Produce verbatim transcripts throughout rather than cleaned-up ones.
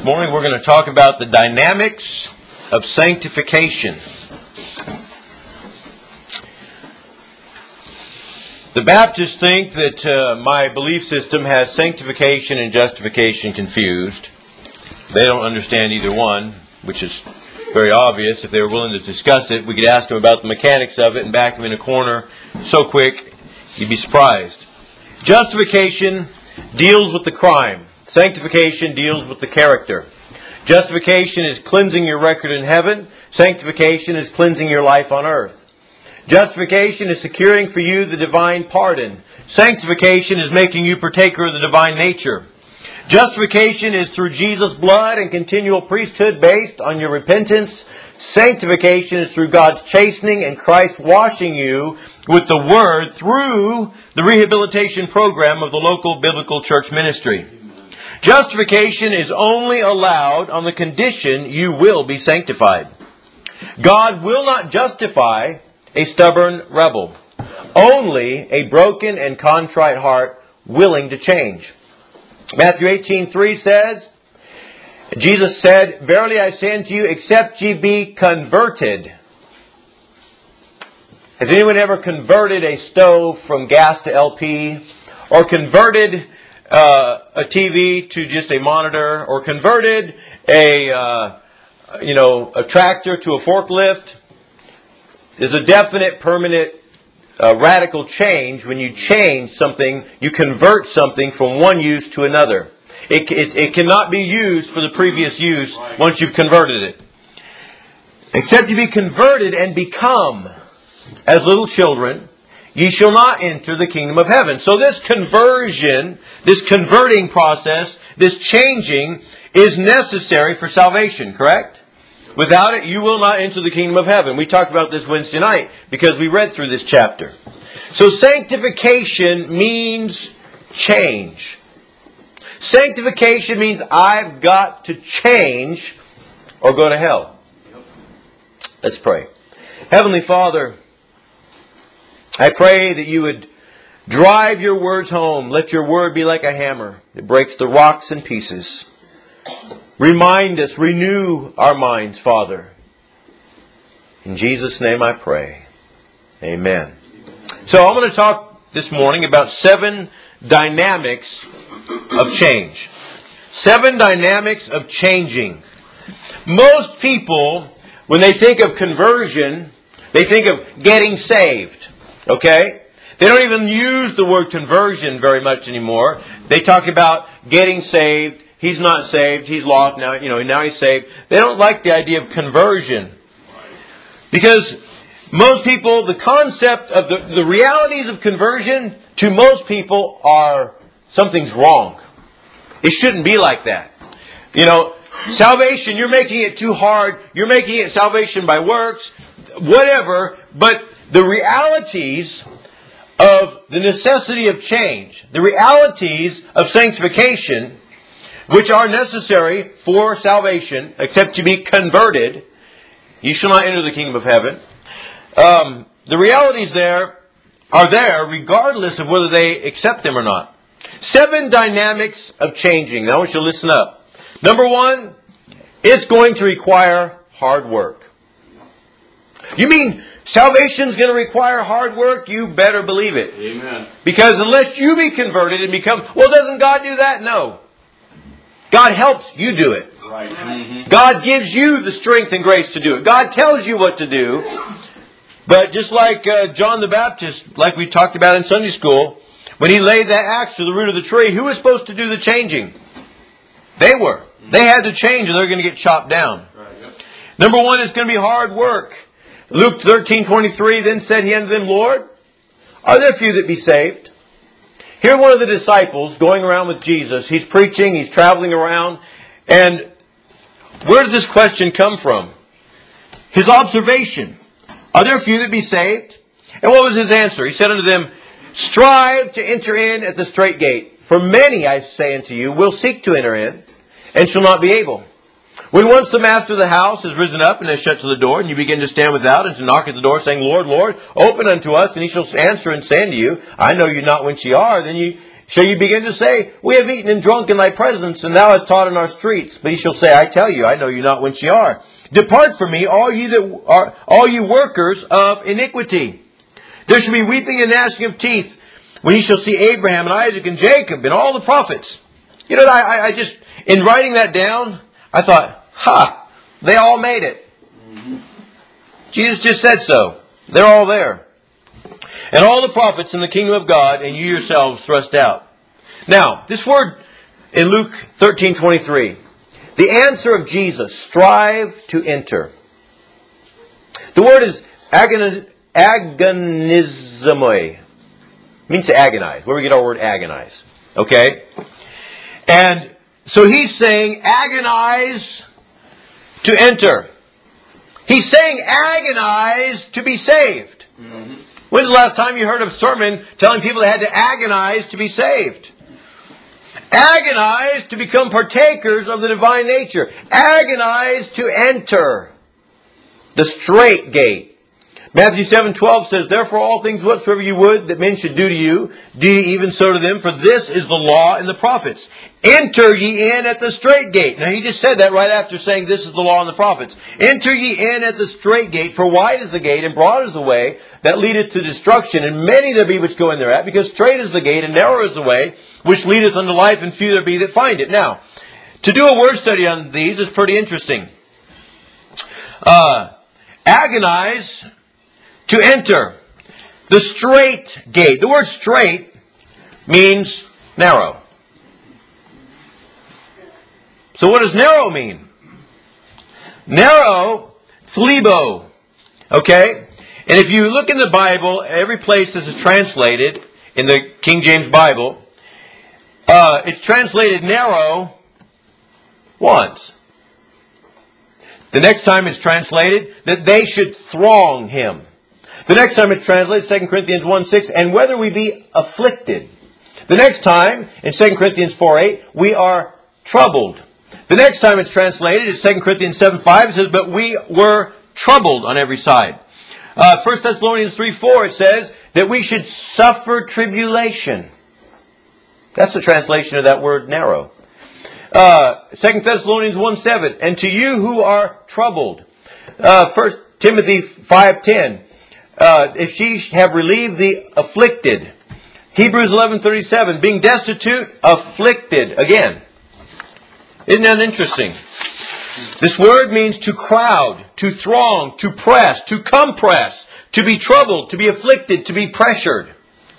morning we're going to talk about the dynamics of sanctification. The Baptists think that uh, my belief system has sanctification and justification confused. They don't understand either one, which is very obvious. If they were willing to discuss it, we could ask them about the mechanics of it and back them in a corner so quick, you'd be surprised. Justification deals with the crime. Sanctification deals with the character. Justification is cleansing your record in heaven. Sanctification is cleansing your life on earth. Justification is securing for you the divine pardon. Sanctification is making you partaker of the divine nature. Justification is through Jesus' blood and continual priesthood based on your repentance. Sanctification is through God's chastening and Christ washing you with the Word through the rehabilitation program of the local biblical church ministry. Justification is only allowed on the condition you will be sanctified. God will not justify a stubborn rebel. Only a broken and contrite heart willing to change. Matthew eighteen three says, Jesus said, "Verily I say unto you, except ye be converted." Has anyone ever converted a stove from gas to L P? Or converted uh, a T V to just a monitor? Or converted a, uh, you know, a tractor to a forklift? There's a definite, permanent, uh, radical change when you change something, you convert something from one use to another. It, it, it cannot be used for the previous use once you've converted it. Except you be converted and become as little children, ye shall not enter the kingdom of heaven. So this conversion, this converting process, this changing is necessary for salvation, correct? Without it, you will not enter the kingdom of heaven. We talked about this Wednesday night because we read through this chapter. So sanctification means change. Sanctification means I've got to change or go to hell. Let's pray. Heavenly Father, I pray that you would drive your words home. Let your word be like a hammer that breaks the rocks in pieces. Remind us, renew our minds, Father. In Jesus' name I pray. Amen. So I'm going to talk this morning about seven dynamics of change. Seven dynamics of changing. Most people, when they think of conversion, they think of getting saved. Okay? They don't even use the word conversion very much anymore. They talk about getting saved. He's not saved. He's lost now. You know, now he's saved. They don't like the idea of conversion. Because most people, the concept of the, the realities of conversion to most people are something's wrong. It shouldn't be like that. You know, salvation, you're making it too hard. You're making it salvation by works, whatever. But the realities of the necessity of change, the realities of sanctification, which are necessary for salvation, except to be converted, you shall not enter the kingdom of heaven. Um, the realities there are there regardless of whether they accept them or not. Seven dynamics of changing. Now I want you to listen up. Number one, it's going to require hard work. You mean salvation's going to require hard work? You better believe it. Amen. Because unless you be converted and become, well, doesn't God do that? No. God helps you do it. Right. Mm-hmm. God gives you the strength and grace to do it. God tells you what to do. But just like uh, John the Baptist, like we talked about in Sunday school, when he laid that axe to the root of the tree, who was supposed to do the changing? They were. They had to change or they're going to get chopped down. Right, yep. Number one, it's going to be hard work. Luke thirteen twenty-three, then said he unto them, Lord, are there few that be saved? Here one of the disciples going around with Jesus. He's preaching, he's traveling around. And where did this question come from? His observation. Are there few that be saved? And what was his answer? He said unto them, strive to enter in at the strait gate. For many, I say unto you, will seek to enter in, and shall not be able. When once the master of the house has risen up and has shut to the door, and you begin to stand without and to knock at the door, saying, Lord, Lord, open unto us, and he shall answer and say unto you, I know you not whence ye are. Then you shall you begin to say, We have eaten and drunk in thy presence, and thou hast taught in our streets. But he shall say, I tell you, I know you not whence ye are. Depart from me, all you that are all you workers of iniquity. There shall be weeping and gnashing of teeth, when ye shall see Abraham and Isaac and Jacob and all the prophets. You know, I, I just, in writing that down, I thought, ha, they all made it. Mm-hmm. Jesus just said so. They're all there. And all the prophets in the kingdom of God, and you yourselves thrust out. Now, this word in Luke thirteen twenty-three, the answer of Jesus, strive to enter. The word is agoniz, agonizomai. Means to agonize. Where we get our word agonize. Okay? And so he's saying agonize to enter. He's saying agonize to be saved. Mm-hmm. When's the last time you heard a sermon telling people they had to agonize to be saved? Agonize to become partakers of the divine nature. Agonize to enter the straight gate. Matthew seven twelve says, Therefore all things whatsoever you would that men should do to you, do ye even so to them, for this is the law and the prophets. Enter ye in at the straight gate. Now he just said that right after saying this is the law and the prophets. Enter ye in at the straight gate, for wide is the gate and broad is the way that leadeth to destruction, and many there be which go in thereat, because strait is the gate and narrow is the way which leadeth unto life, and few there be that find it. Now, to do a word study on these is pretty interesting. Uh, agonize to enter. The straight gate. The word straight means narrow. So what does narrow mean? Narrow, thlebo. Okay? And if you look in the Bible, every place this is translated, in the King James Bible, uh, it's translated narrow once. The next time it's translated, that they should throng him. The next time it's translated, Second Corinthians one six, and whether we be afflicted. The next time, in Second Corinthians four eight, we are troubled. The next time it's translated, it's Second Corinthians seven five, it says, but we were troubled on every side. Uh, First Thessalonians three four, it says that we should suffer tribulation. That's the translation of that word narrow. Uh, Second Thessalonians one seven, and to you who are troubled. Uh, First Timothy five ten, uh, if she have relieved the afflicted. Hebrews eleven thirty-seven, being destitute, afflicted. Again. Isn't that interesting? This word means to crowd, to throng, to press, to compress, to be troubled, to be afflicted, to be pressured.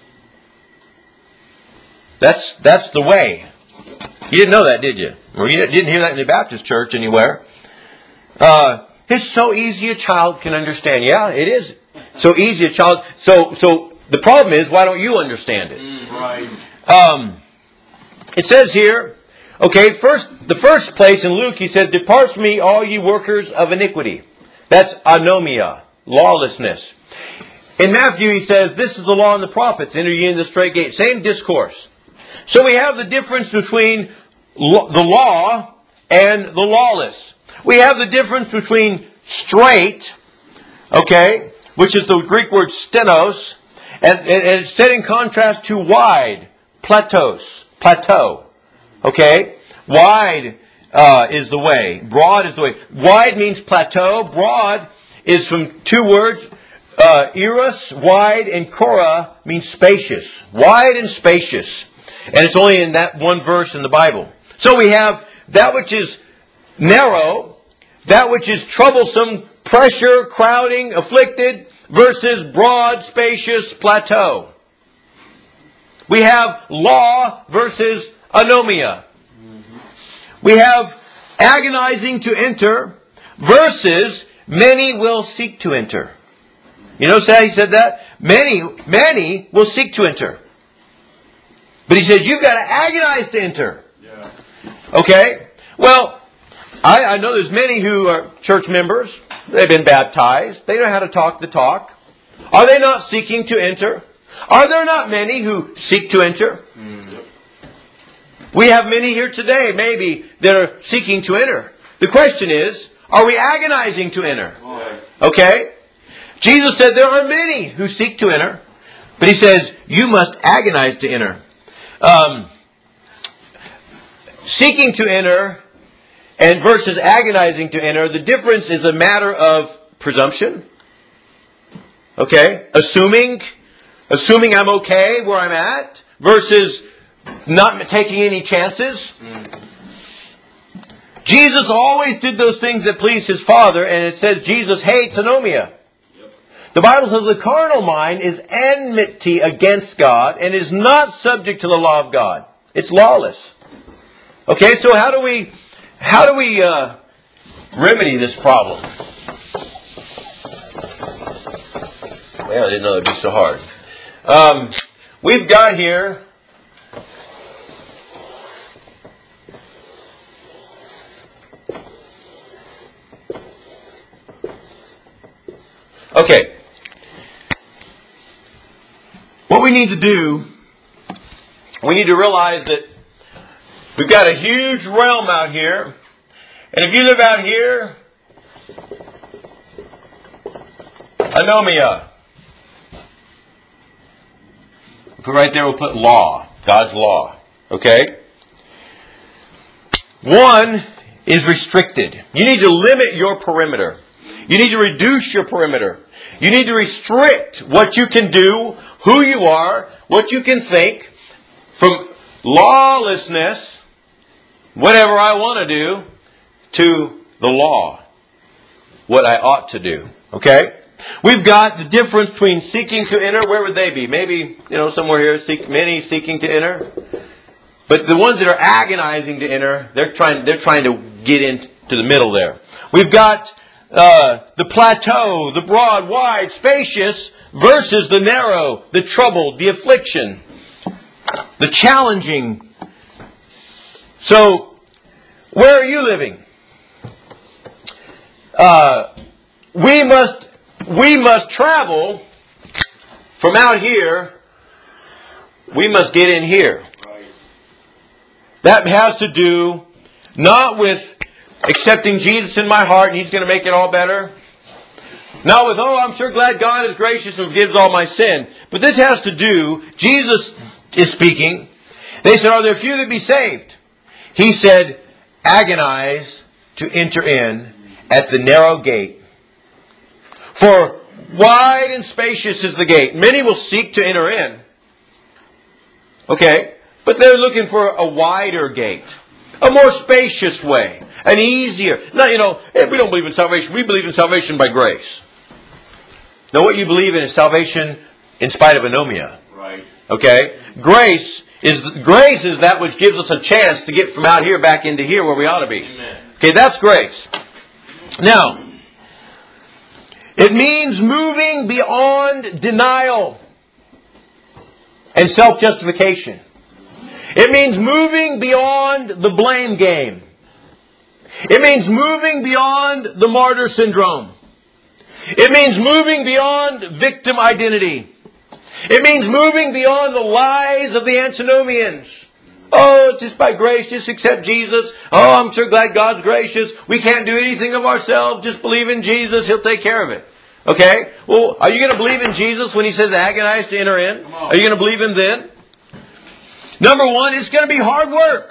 That's, that's the way. You didn't know that, did you? Or you didn't hear that in the Baptist church anywhere. Uh, it's so easy a child can understand. Yeah, it is. So easy a child. So, so the problem is, why don't you understand it? Mm, right. Um, it says here, okay, first, the first place in Luke, he said, depart from me, all ye workers of iniquity. That's anomia, lawlessness. In Matthew, he says, this is the law and the prophets. Enter ye in the straight gate. Same discourse. So we have the difference between lo- the law and the lawless. We have the difference between straight, okay, which is the Greek word stenos, and, and, and it's set in contrast to wide, plateaus, plateau. Okay? Wide uh, is the way. Broad is the way. Wide means plateau. Broad is from two words. Uh, eros, wide, and kora means spacious. Wide and spacious. And it's only in that one verse in the Bible. So we have that which is narrow, that which is troublesome, pressure, crowding, afflicted, versus broad, spacious, plateau. We have law versus anomia. We have agonizing to enter versus many will seek to enter. You notice how he said that? Many, many will seek to enter. But he said, you've got to agonize to enter. Yeah. Okay? Well, I, I know there's many who are church members. They've been baptized. They know how to talk the talk. Are they not seeking to enter? Are there not many who seek to enter? Mm. We have many here today, maybe, that are seeking to enter. The question is, are we agonizing to enter? Okay? Jesus said there are many who seek to enter. But He says, you must agonize to enter. Um, seeking to enter and versus agonizing to enter, the difference is a matter of presumption. Okay? Assuming, assuming I'm okay where I'm at versus not taking any chances. Mm. Jesus always did those things that pleased His Father, and it says Jesus hates anomia. Yep. The Bible says the carnal mind is enmity against God and is not subject to the law of God. It's lawless. Okay, so how do we how do we uh, remedy this problem? Well, I didn't know it'd be so hard. Um, we've got here. Okay. What we need to do, we need to realize that we've got a huge realm out here. And if you live out here, anomia. Put right there, we'll put law. God's law. Okay? One is restricted. You need to limit your perimeter. You need to reduce your perimeter. You need to restrict what you can do, who you are, what you can think, from lawlessness, whatever I want to do, to the law, what I ought to do. Okay? We've got the difference between seeking to enter. Where would they be? Maybe, you know, somewhere here, seek, many seeking to enter. But the ones that are agonizing to enter, they're trying, they're trying to get into the middle there. We've got Uh, the plateau, the broad, wide, spacious, versus the narrow, the troubled, the affliction, the challenging. So, where are you living? Uh, we must, we must travel from out here. We must get in here. That has to do not with accepting Jesus in my heart and He's going to make it all better. Not with, oh, I'm sure glad God is gracious and forgives all my sin. But this has to do, Jesus is speaking. They said, are there few that be saved? He said, agonize to enter in at the narrow gate. For wide and spacious is the gate. Many will seek to enter in. Okay, but they're looking for a wider gate. A more spacious way. An easier. Now, you know, we don't believe in salvation. We believe in salvation by grace. Now, what you believe in is salvation in spite of anomia. Right. Okay? Grace is grace is that which gives us a chance to get from out here back into here where we ought to be. Amen. Okay, that's grace. Now, it means moving beyond denial and self-justification. It means moving beyond the blame game. It means moving beyond the martyr syndrome. It means moving beyond victim identity. It means moving beyond the lies of the antinomians. Oh, it's just by grace, just accept Jesus. Oh, I'm so glad God's gracious. We can't do anything of ourselves. Just believe in Jesus. He'll take care of it. Okay? Well, are you going to believe in Jesus when He says agonize to enter in? Are you going to believe Him then? Number one, it's going to be hard work.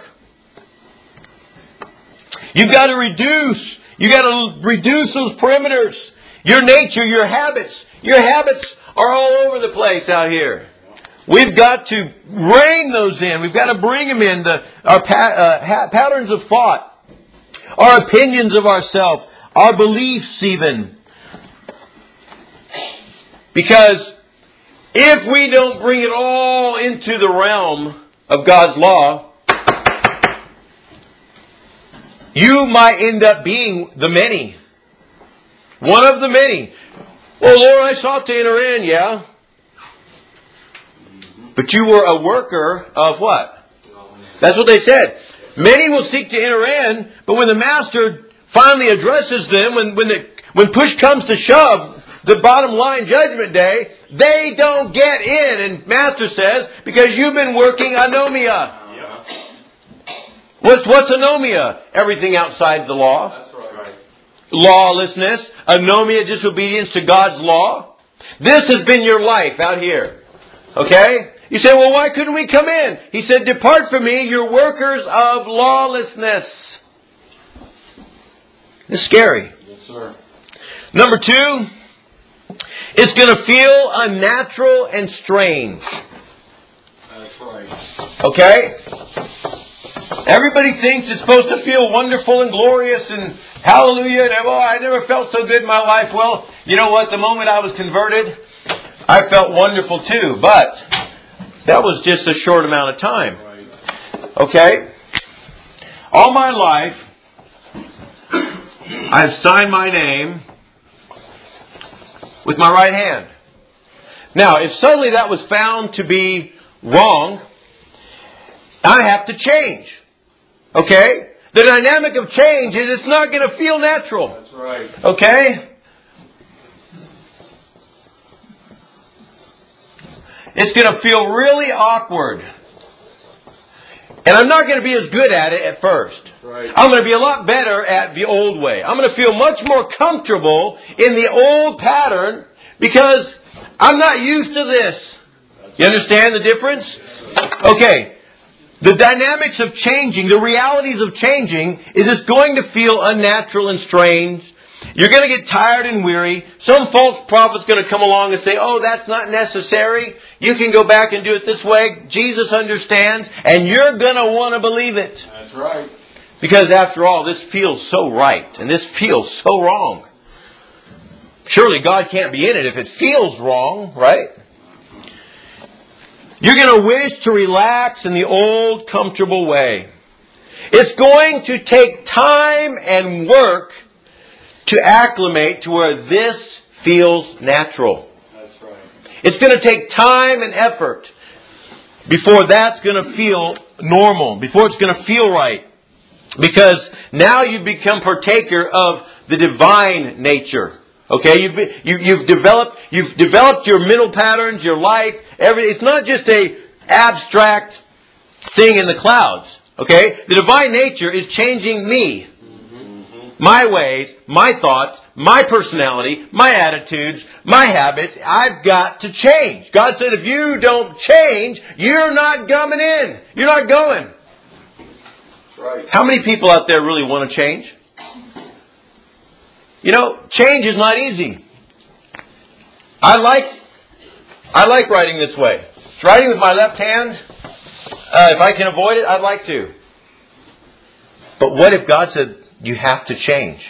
You've got to reduce. You've got to reduce those perimeters. Your nature, your habits. Your habits are all over the place out here. We've got to rein those in. We've got to bring them in. The, our pa- uh, ha- patterns of thought. Our opinions of ourselves. Our beliefs even. Because if we don't bring it all into the realm of God's law, you might end up being the many. One of the many. Well, Lord, I sought to enter in, yeah. But you were a worker of what? That's what they said. Many will seek to enter in, but when the Master finally addresses them, when, when, the, when push comes to shove, the bottom line judgment day, they don't get in. And Master says, because you've been working anomia. What's, what's anomia? Everything outside the law. That's right. Lawlessness. Anomia, disobedience to God's law. This has been your life out here. Okay? You say, well, why couldn't we come in? He said, depart from me, you're workers of lawlessness. It's scary. Yes, sir. Number two, it's going to feel unnatural and strange. That's right. Okay? Everybody thinks it's supposed to feel wonderful and glorious and hallelujah. And, oh, I never felt so good in my life. Well, you know what? The moment I was converted, I felt wonderful too. But that was just a short amount of time. Okay? All my life, I've signed my name with my right hand. Now, if suddenly that was found to be wrong, I have to change. Okay? The dynamic of change is it's not going to feel natural. That's right. Okay? It's going to feel really awkward. And I'm not going to be as good at it at first. Right. I'm going to be a lot better at the old way. I'm going to feel much more comfortable in the old pattern because I'm not used to this. You understand the difference? Okay. The dynamics of changing, the realities of changing, is it's going to feel unnatural and strange. You're going to get tired and weary. Some false prophet's going to come along and say, oh, that's not necessary. You can go back and do it this way. Jesus understands. And you're going to want to believe it. That's right. Because after all, this feels so right. And this feels so wrong. Surely God can't be in it if it feels wrong, right? You're going to wish to relax in the old, comfortable way. It's going to take time and work to acclimate to where this feels natural. That's right. It's going to take time and effort before that's going to feel normal, before it's going to feel right. Because now you've become partaker of the divine nature. Okay, you've been, you, you've developed you've developed your mental patterns, your life. Every it's not just a abstract thing in the clouds. Okay, the divine nature is changing me, mm-hmm. my ways, my thoughts, my personality, my attitudes, my habits. I've got to change. God said, if you don't change, you're not coming in. You're not going. Right. How many people out there really want to change? You know, change is not easy. I like, I like writing this way. Writing with my left hand, uh, if I can avoid it, I'd like to. But what if God said, you have to change?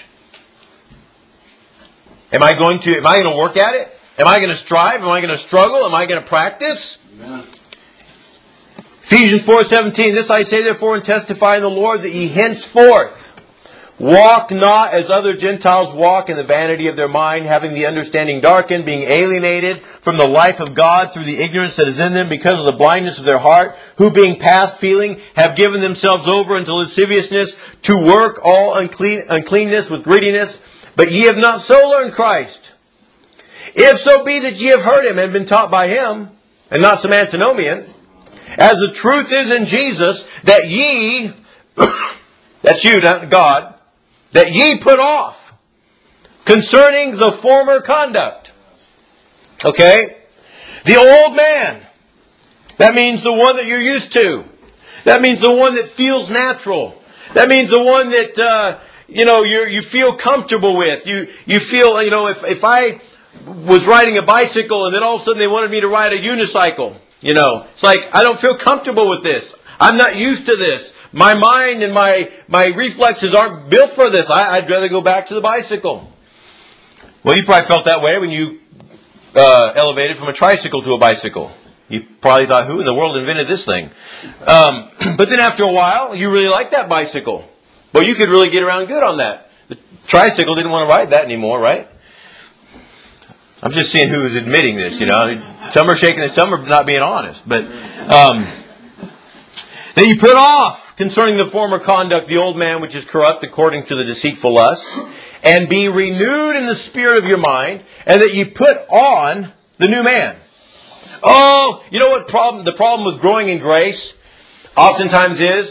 Am I going to, am I going to work at it? Am I going to strive? Am I going to struggle? Am I going to practice? Amen. Ephesians four seventeen, this I say therefore and testify in the Lord that ye henceforth walk not as other Gentiles walk in the vanity of their mind, having the understanding darkened, being alienated from the life of God through the ignorance that is in them because of the blindness of their heart, who being past feeling have given themselves over unto lasciviousness to work all unclean, uncleanness with greediness. But ye have not so learned Christ. If so be that ye have heard Him and been taught by Him, and not some antinomian, as the truth is in Jesus, that ye, that's you, not God, that ye put off concerning the former conduct. Okay? The old man. That means the one that you're used to. That means the one that feels natural. That means the one that, uh, you know, you you feel comfortable with. You you feel, you know, if, if I was riding a bicycle and then all of a sudden they wanted me to ride a unicycle, you know, it's like, I don't feel comfortable with this. I'm not used to this. My mind and my, my reflexes aren't built for this. I, I'd rather go back to the bicycle. Well, you probably felt that way when you uh, elevated from a tricycle to a bicycle. You probably thought, who in the world invented this thing? Um, but then after a while, you really liked that bicycle. Well, you could really get around good on that. The tricycle didn't want to ride that anymore, right? I'm just seeing who is admitting this, you know. Some are shaking and some are not being honest. But um, that you put off concerning the former conduct the old man which is corrupt according to the deceitful lusts, and be renewed in the spirit of your mind, and that you put on the new man. Oh, you know what problem? The problem with growing in grace oftentimes is,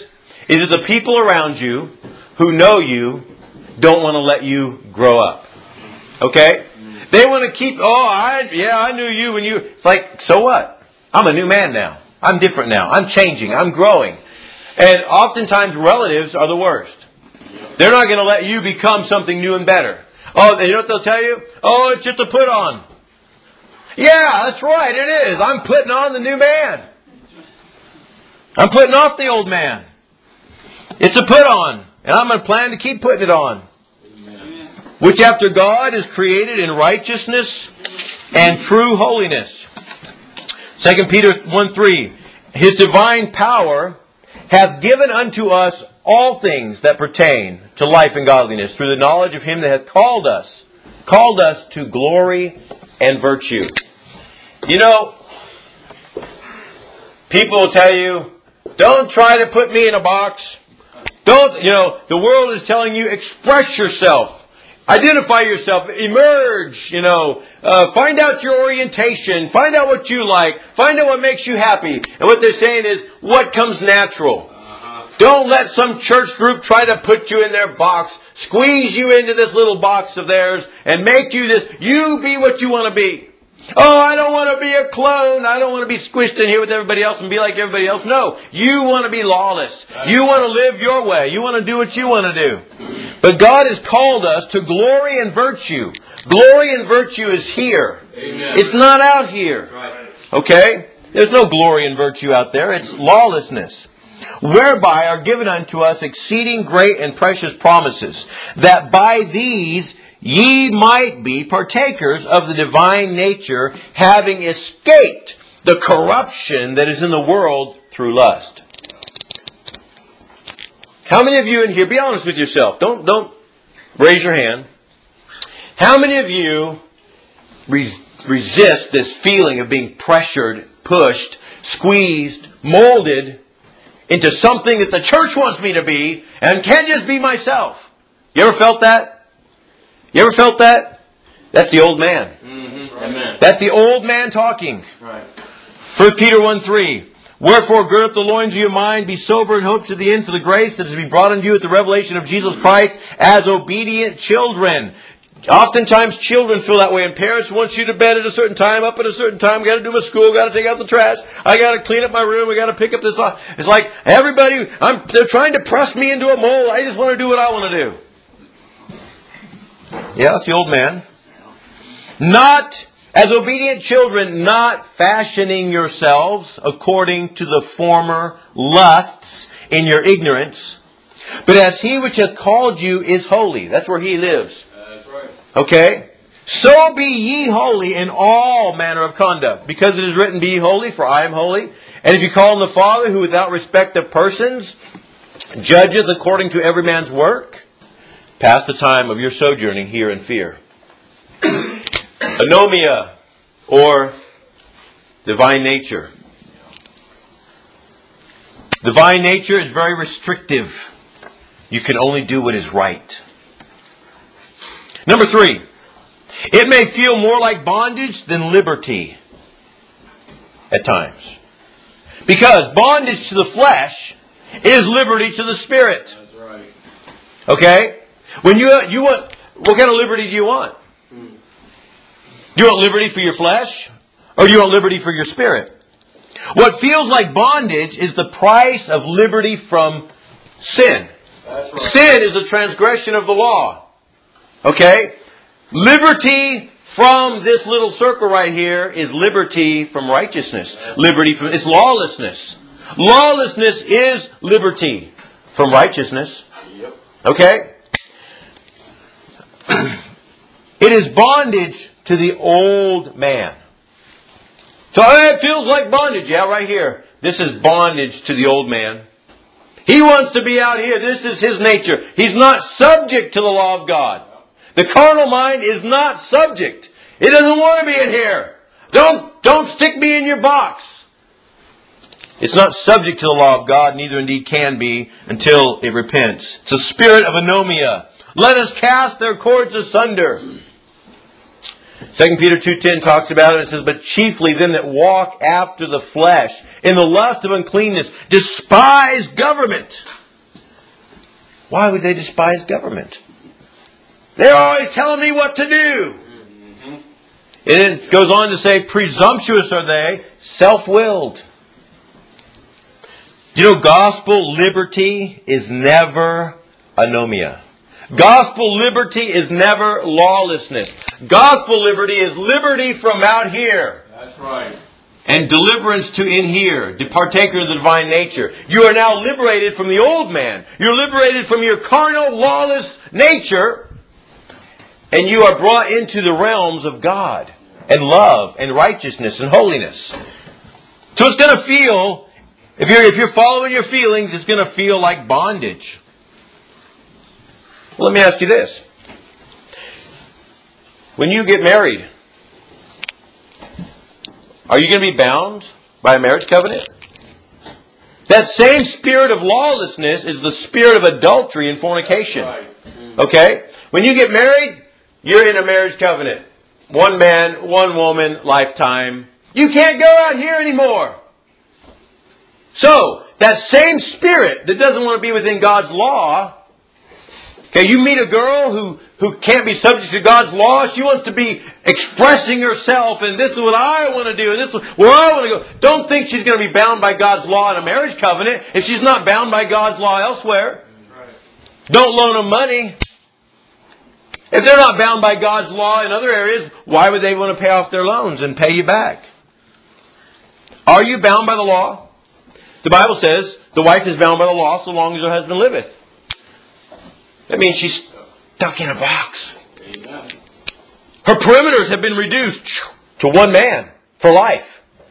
is that the people around you who know you don't want to let you grow up. Okay? They want to keep, oh, I, yeah, I knew you when you, it's like, so what? I'm a new man now. I'm different now. I'm changing. I'm growing. And oftentimes relatives are the worst. They're not going to let you become something new and better. Oh, you know what they'll tell you? Oh, it's just a put on. Yeah, that's right. It is. I'm putting on the new man. I'm putting off the old man. It's a put on. And I'm going to plan to keep putting it on. Amen. Which after God is created in righteousness and true holiness. Second Peter one three. His divine power hath given unto us all things that pertain to life and godliness through the knowledge of Him that hath called us, called us to glory and virtue. You know, people will tell you, don't try to put me in a box. Don't, you know, the world is telling you, express yourself. Identify yourself. Emerge, you know. Uh, find out your orientation. Find out what you like. Find out what makes you happy. And what they're saying is, what comes natural. Uh-huh. Don't let some church group try to put you in their box, squeeze you into this little box of theirs, and make you this. You be what you want to be. Oh, I don't want to be a clone. I don't want to be squished in here with everybody else and be like everybody else. No, you want to be lawless. You want to live your way. You want to do what you want to do. But God has called us to glory and virtue. Glory and virtue is here. Amen. It's not out here. Okay? There's no glory and virtue out there. It's lawlessness. Whereby are given unto us exceeding great and precious promises, that by these ye might be partakers of the divine nature, having escaped the corruption that is in the world through lust. How many of you in here, be honest with yourself, don't don't raise your hand. How many of you res- resist this feeling of being pressured, pushed, squeezed, molded into something that the church wants me to be and can't just be myself? You ever felt that? You ever felt that? That's the old man. Mm-hmm. Amen. That's the old man talking. Right. First Peter one three. Wherefore gird up the loins of your mind, be sober and hope to the end for the grace that is to be brought unto you at the revelation of Jesus Christ as obedient children. Oftentimes children feel that way, and parents want you to bed at a certain time, up at a certain time, got to do my school, got to take out the trash, I got to clean up my room, I got to pick up this. It's like everybody, I'm, they're trying to press me into a mold. I just want to do what I want to do. Yeah, that's the old man. Not, as obedient children, not fashioning yourselves according to the former lusts in your ignorance, but as He which hath called you is holy. That's where He lives. That's right. Okay? So be ye holy in all manner of conduct, because it is written, be ye holy, for I am holy. And if you call on the Father, who without respect of persons judgeth according to every man's work, pass the time of your sojourning here in fear. Anomia, or divine nature. Divine nature is very restrictive. You can only do what is right. Number three, it may feel more like bondage than liberty at times. Because bondage to the flesh is liberty to the spirit. That's right. Okay? When you you want, what kind of liberty do you want? Do you want liberty for your flesh? Or do you want liberty for your spirit? What feels like bondage is the price of liberty from sin. That's right. Sin is the transgression of the law. Okay? Liberty from this little circle right here is liberty from righteousness. Liberty from, it's lawlessness. Lawlessness is liberty from righteousness. Yep. Okay? It is bondage to the old man. So it feels like bondage. Yeah, right here. This is bondage to the old man. He wants to be out here. This is his nature. He's not subject to the law of God. The carnal mind is not subject. It doesn't want to be in here. Don't, don't stick me in your box. It's not subject to the law of God, neither indeed can be until it repents. It's a spirit of anomia. Let us cast their cords asunder. Second Peter two ten talks about it. It says, but chiefly them that walk after the flesh, in the lust of uncleanness, despise government. Why would they despise government? They're always telling me what to do. Mm-hmm. And it goes on to say, presumptuous are they, self-willed. You know, gospel liberty is never anomia. Gospel liberty is never lawlessness. Gospel liberty is liberty from out here. That's right. And deliverance to in here, the partaker of the divine nature. You are now liberated from the old man. You're liberated from your carnal, lawless nature. And you are brought into the realms of God and love and righteousness and holiness. So it's going to feel, if you're, if you're following your feelings, it's going to feel like bondage. Well, let me ask you this. When you get married, are you going to be bound by a marriage covenant? That same spirit of lawlessness is the spirit of adultery and fornication. Okay? When you get married, you're in a marriage covenant. One man, one woman, lifetime. You can't go out here anymore. So, that same spirit that doesn't want to be within God's law. Okay, you meet a girl who, who can't be subject to God's law. She wants to be expressing herself, and this is what I want to do, and this is where I want to go. Don't think she's going to be bound by God's law in a marriage covenant if she's not bound by God's law elsewhere. Right. Don't loan them money. If they're not bound by God's law in other areas, why would they want to pay off their loans and pay you back? Are you bound by the law? The Bible says the wife is bound by the law so long as her husband liveth. That means she's stuck in a box. Amen. Her perimeters have been reduced to one man for life.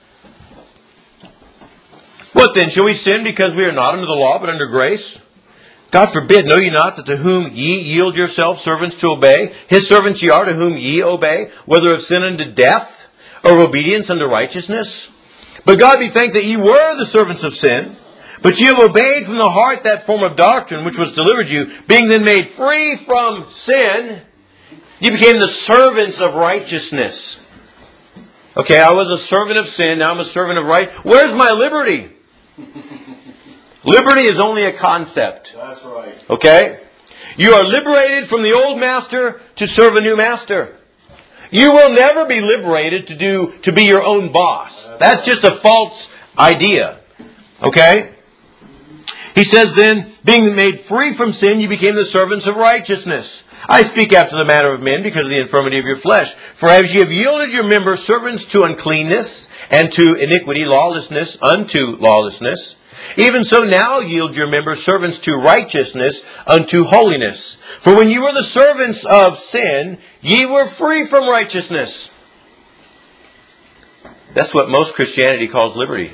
What then? Shall we sin because we are not under the law but under grace? God forbid, know ye not that to whom ye yield yourselves servants to obey, his servants ye are to whom ye obey, whether of sin unto death or of obedience unto righteousness? But God be thanked that ye were the servants of sin, but ye have obeyed from the heart that form of doctrine which was delivered you, being then made free from sin, you became the servants of righteousness. Okay, I was a servant of sin, now I'm a servant of right. Where's my liberty? Liberty is only a concept. That's right. Okay? You are liberated from the old master to serve a new master. You will never be liberated to do to be your own boss. That's just a false idea. Okay? He says then, being made free from sin, you became the servants of righteousness. I speak after the manner of men because of the infirmity of your flesh. For as ye have yielded your members servants to uncleanness and to iniquity, lawlessness unto lawlessness, even so now yield your members servants to righteousness unto holiness. For when you were the servants of sin, ye were free from righteousness. That's what most Christianity calls liberty.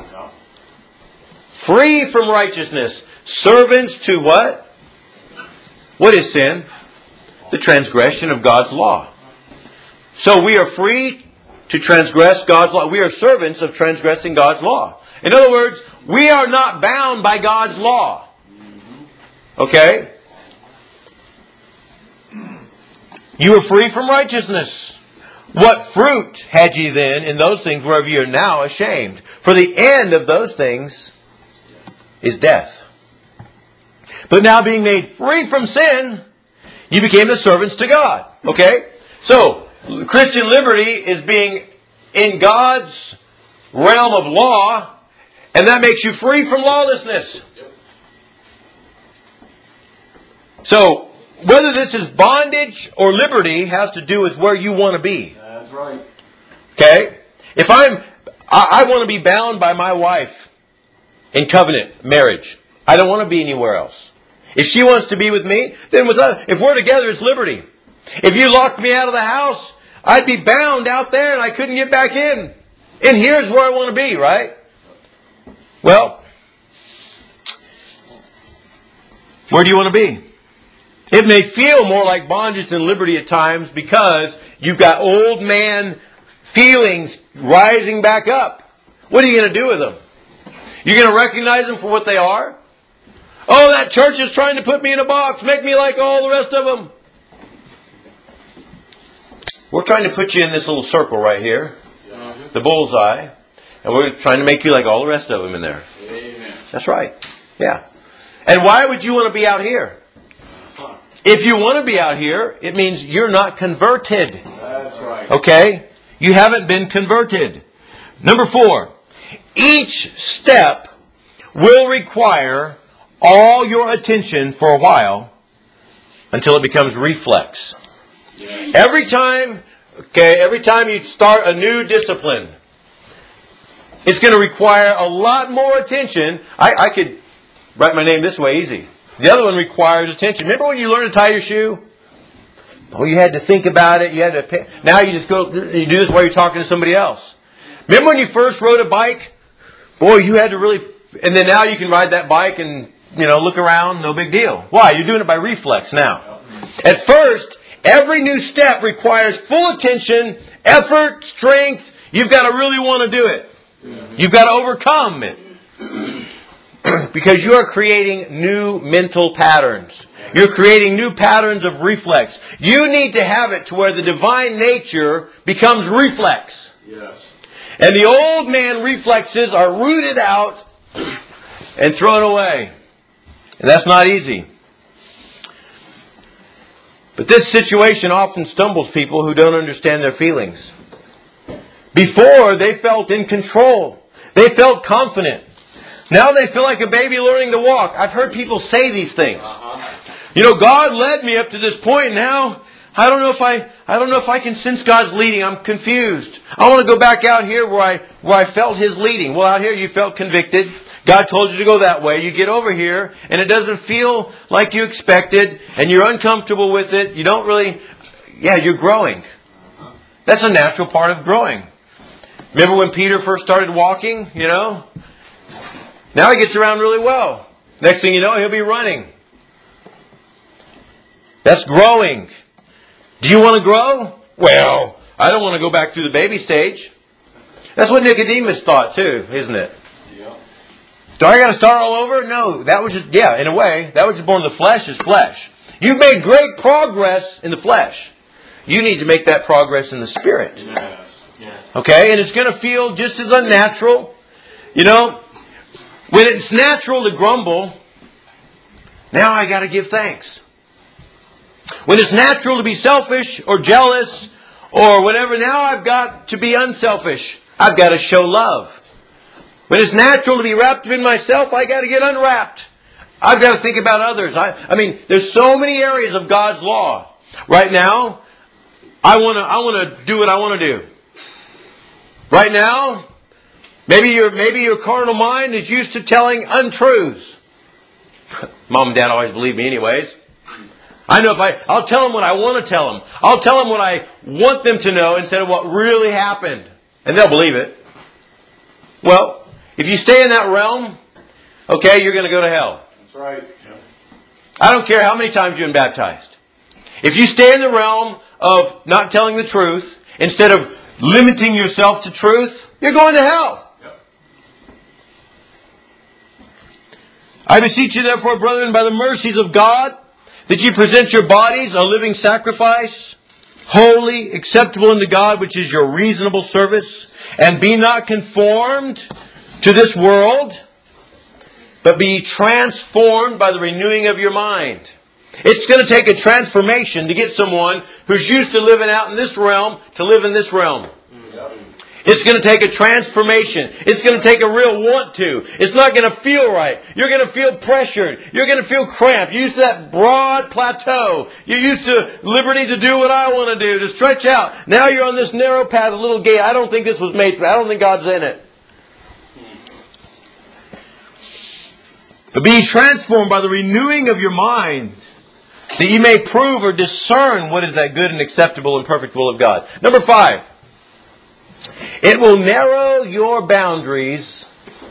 Free from righteousness. Servants to what? What is sin? The transgression of God's law. So we are free to transgress God's law. We are servants of transgressing God's law. In other words, we are not bound by God's law. Okay? You are free from righteousness. What fruit had ye then in those things whereof ye are now ashamed? For the end of those things is death. But now being made free from sin, you became the servants to God. Okay? So, Christian liberty is being in God's realm of law, and that makes you free from lawlessness. So, whether this is bondage or liberty has to do with where you want to be. That's right. Okay? If I'm, I, I want to be bound by my wife in covenant marriage. I don't want to be anywhere else. If she wants to be with me, then with us, if we're together, it's liberty. If you locked me out of the house, I'd be bound out there and I couldn't get back in. And here's where I want to be, right? Well, where do you want to be? It may feel more like bondage than liberty at times because you've got old man feelings rising back up. What are you going to do with them? You're going to recognize them for what they are? Oh, that church is trying to put me in a box, make me like all the rest of them. We're trying to put you in this little circle right here, the bullseye, and we're trying to make you like all the rest of them in there. Amen. That's right. Yeah. And why would you want to be out here? If you want to be out here, it means you're not converted. That's right. Okay? You haven't been converted. Number four, each step will require all your attention for a while until it becomes reflex. Yeah. Every time, okay, every time you start a new discipline, it's going to require a lot more attention. I, I could write my name this way easy. The other one requires attention. Remember when you learned to tie your shoe? Oh, you had to think about it. You had to pay. Now you just go, you do this while you're talking to somebody else. Remember when you first rode a bike? Boy, you had to really, and then now you can ride that bike and, you know, look around, no big deal. Why? You're doing it by reflex now. At first, every new step requires full attention, effort, strength. You've got to really want to do it. You've got to overcome it. Because you are creating new mental patterns. You're creating new patterns of reflex. You need to have it to where the divine nature becomes reflex. Yes. And the old man reflexes are rooted out and thrown away. And that's not easy. But this situation often stumbles people who don't understand their feelings. Before, they felt in control. They felt confident. Now they feel like a baby learning to walk. I've heard people say these things. You know, God led me up to this point. Now I don't know if I, I don't know if I can sense God's leading. I'm confused. I want to go back out here where I, where I felt His leading. Well, out here you felt convicted. God told you to go that way. You get over here and it doesn't feel like you expected and you're uncomfortable with it. You don't really, yeah, you're growing. That's a natural part of growing. Remember when Peter first started walking, you know? Now he gets around really well. Next thing you know, he'll be running. That's growing. Do you want to grow? Well, I don't want to go back through the baby stage. That's what Nicodemus thought too, isn't it? Yeah. Do I got to start all over? No, that was just, yeah, in a way, that was just born of the flesh is flesh. You've made great progress in the flesh. You need to make that progress in the spirit. Yes. Yes. Okay? And it's going to feel just as unnatural. You know, when it's natural to grumble, now I got to give thanks. When it's natural to be selfish or jealous or whatever, now I've got to be unselfish. I've got to show love. When it's natural to be wrapped up in myself, I got to get unwrapped. I've got to think about others. I, I mean, there's so many areas of God's law. Right now, I want to I want to do what I want to do. Right now, maybe your maybe your carnal mind is used to telling untruths. Mom and Dad always believe me anyways. I know if I, I'll tell them what I want to tell them. I'll tell them what I want them to know instead of what really happened. And they'll believe it. Well, if you stay in that realm, okay, you're going to go to hell. That's right. Yeah. I don't care how many times you've been baptized. If you stay in the realm of not telling the truth, instead of limiting yourself to truth, you're going to hell. Yep. I beseech you therefore, brethren, by the mercies of God, that you present your bodies a living sacrifice, holy, acceptable unto God, which is your reasonable service. And be not conformed to this world, but be transformed by the renewing of your mind. It's going to take a transformation to get someone who's used to living out in this realm to live in this realm. It's going to take a transformation. It's going to take a real want to. It's not going to feel right. You're going to feel pressured. You're going to feel cramped. You're used to that broad plateau. You're used to liberty to do what I want to do, to stretch out. Now you're on this narrow path, a little gate. I don't think this was made for. I don't think God's in it. But be transformed by the renewing of your mind, that you may prove or discern what is that good and acceptable and perfect will of God. Number five. It will narrow your boundaries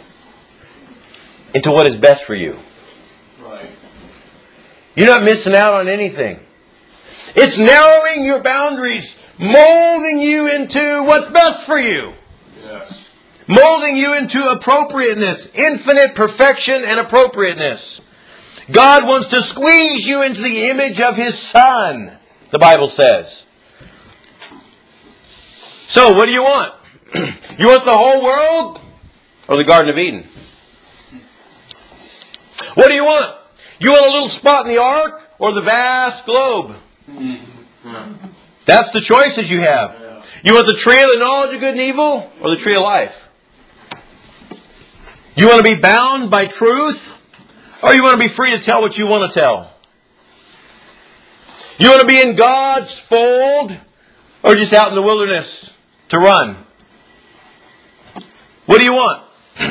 into what is best for you. Right. You're not missing out on anything. It's narrowing your boundaries, molding you into what's best for you. Yes. Molding you into appropriateness, infinite perfection and appropriateness. God wants to squeeze you into the image of His Son, the Bible says. So, what do you want? You want the whole world or the Garden of Eden? What do you want? You want a little spot in the ark or the vast globe? That's the choices you have. You want the tree of the knowledge of good and evil or the tree of life? You want to be bound by truth or you want to be free to tell what you want to tell? You want to be in God's fold or just out in the wilderness to run? What do you want?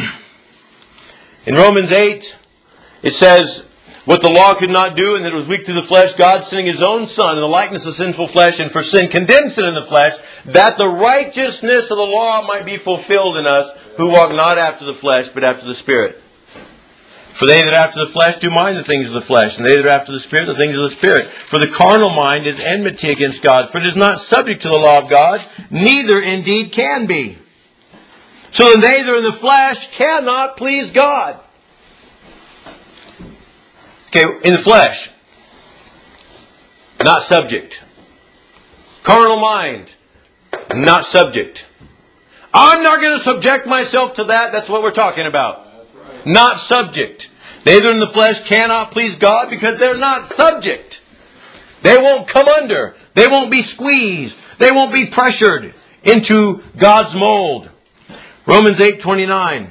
In Romans eight, it says, what the law could not do, and that it was weak through the flesh, God sending His own Son in the likeness of sinful flesh, and for sin condemned sin in the flesh, that the righteousness of the law might be fulfilled in us, who walk not after the flesh, but after the Spirit. For they that are after the flesh do mind the things of the flesh, and they that are after the Spirit the things of the Spirit. For the carnal mind is enmity against God, for it is not subject to the law of God, neither indeed can be. So then they that are in the flesh cannot please God. Okay, in the flesh. Not subject. Carnal mind. Not subject. I'm not going to subject myself to that. That's what we're talking about. Right. Not subject. They that are in the flesh cannot please God because they're not subject. They won't come under. They won't be squeezed. They won't be pressured into God's mold. Romans eight twenty-nine.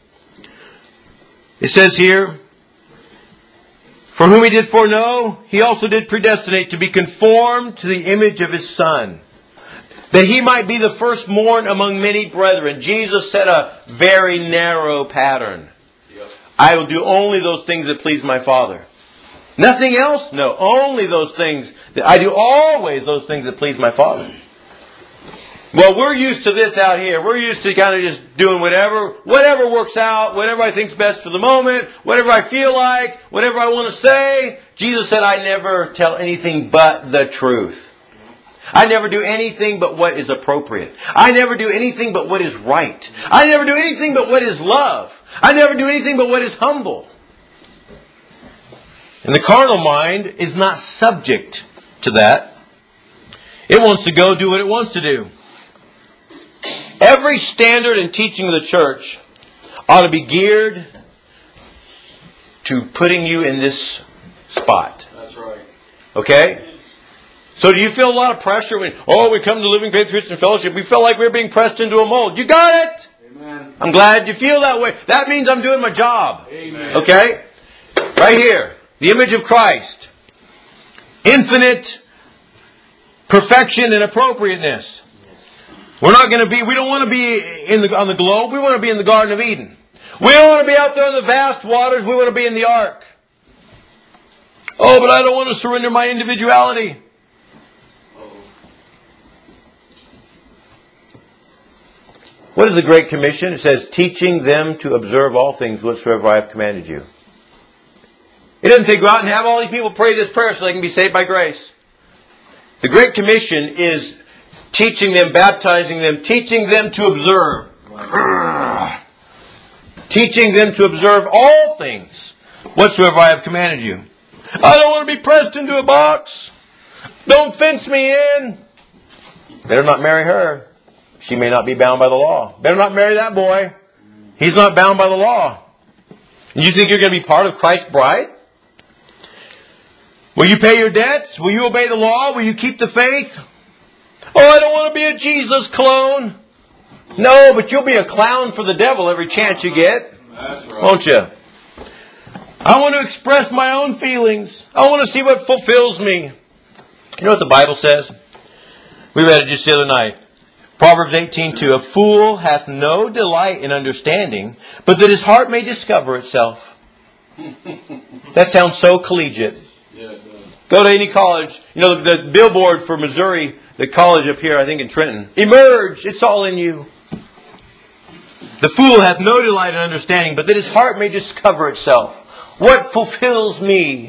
It says here, for whom He did foreknow, He also did predestinate to be conformed to the image of His Son, that He might be the firstborn among many brethren. Jesus set a very narrow pattern. Yep. I will do only those things that please my Father. Nothing else? No, only those things. That I do always those things that please my Father. Well, we're used to this out here. We're used to kind of just doing whatever, whatever works out, whatever I think's best for the moment, whatever I feel like, whatever I want to say. Jesus said, I never tell anything but the truth. I never do anything but what is appropriate. I never do anything but what is right. I never do anything but what is love. I never do anything but what is humble. And the carnal mind is not subject to that. It wants to go do what it wants to do. Every standard and teaching of the church ought to be geared to putting you in this spot. That's right. Okay? So do you feel a lot of pressure when, oh, we come to Living Faith Christian Fellowship, we feel like we're being pressed into a mold? You got it! Amen. I'm glad you feel that way. That means I'm doing my job. Amen. Okay? Right here. The image of Christ. Infinite perfection and appropriateness. We're not going to be, we don't want to be in the, on the globe. We want to be in the Garden of Eden. We don't want to be out there in the vast waters. We want to be in the ark. Oh, but I don't want to surrender my individuality. What is the Great Commission? It says, teaching them to observe all things whatsoever I have commanded you. It doesn't say go out and have all these people pray this prayer so they can be saved by grace. The Great Commission is teaching them, baptizing them, teaching them to observe. Teaching them to observe all things whatsoever I have commanded you. I don't want to be pressed into a box. Don't fence me in. Better not marry her. She may not be bound by the law. Better not marry that boy. He's not bound by the law. You think you're going to be part of Christ's bride? Will you pay your debts? Will you obey the law? Will you keep the faith? Oh, I don't want to be a Jesus clone. No, but you'll be a clown for the devil every chance you get. That's right. Won't you? I want to express my own feelings. I want to see what fulfills me. You know what the Bible says? We read it just the other night. Proverbs eighteen two. A fool hath no delight in understanding, but that his heart may discover itself. That sounds so collegiate. Yeah, it does. Go to any college. You know, the, the billboard for Missouri, the college up here, I think in Trenton. Emerge! It's all in you. The fool hath no delight in understanding, but that his heart may discover itself. What fulfills me?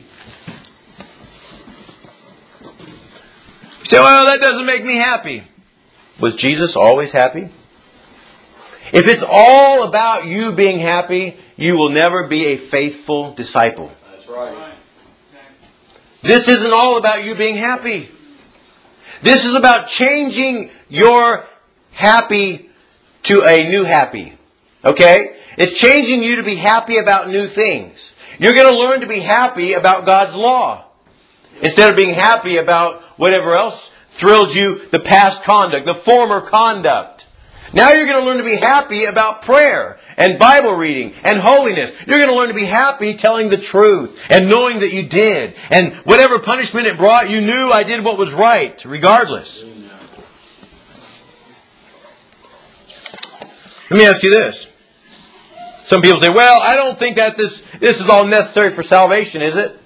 You say, well, that doesn't make me happy. Was Jesus always happy? If it's all about you being happy, you will never be a faithful disciple. That's right. This isn't all about you being happy. This is about changing your happy to a new happy. Okay? It's changing you to be happy about new things. You're going to learn to be happy about God's law instead of being happy about whatever else thrills you, the past conduct, the former conduct. Now you're going to learn to be happy about prayer and Bible reading and holiness. You're going to learn to be happy telling the truth and knowing that you did. And whatever punishment it brought, you knew I did what was right, regardless. Let me ask you this. Some people say, well, I don't think that this, this is all necessary for salvation, is it?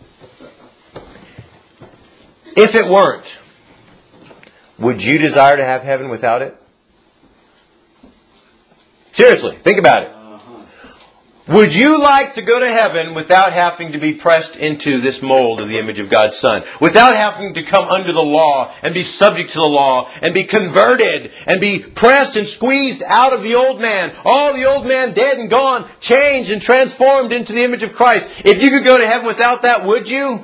If it weren't, would you desire to have heaven without it? Seriously, think about it. Would you like to go to heaven without having to be pressed into this mold of the image of God's Son? Without having to come under the law and be subject to the law and be converted and be pressed and squeezed out of the old man. All the old man dead and gone, changed and transformed into the image of Christ. If you could go to heaven without that, would you?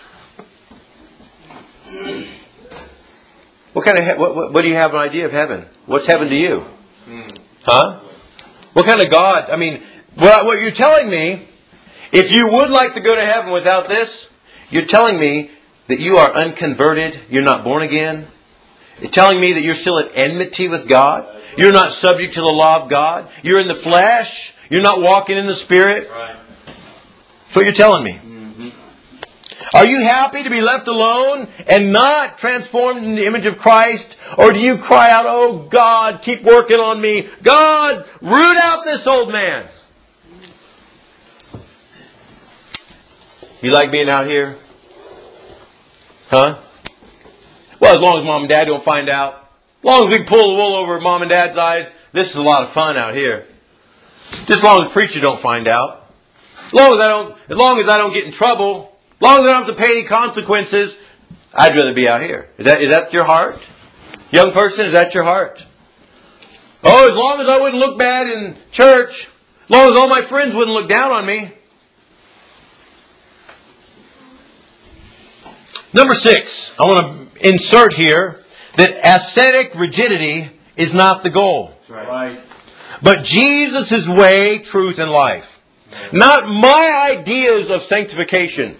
What kind of he- what, what, what do you have an idea of heaven? What's heaven to you? Huh? What kind of God? I mean, what, what you're telling me, if you would like to go to heaven without this, you're telling me that you are unconverted, you're not born again. You're telling me that you're still at enmity with God. You're not subject to the law of God. You're in the flesh. You're not walking in the Spirit. That's what you're telling me. Are you happy to be left alone and not transformed in the image of Christ? Or do you cry out, oh God, keep working on me. God, root out this old man. You like being out here? Huh? Well, as long as mom and dad don't find out. As long as we pull the wool over mom and dad's eyes, this is a lot of fun out here. Just as long as the preacher don't find out. As long as I don't, as long as I don't get in trouble. As long as I don't have to pay any consequences, I'd rather be out here. Is that, is that your heart? Young person, is that your heart? Oh, as long as I wouldn't look bad in church. As long as all my friends wouldn't look down on me. Number six, I want to insert here that ascetic rigidity is not the goal. That's right. But Jesus' way, truth, and life. Not my ideas of sanctification.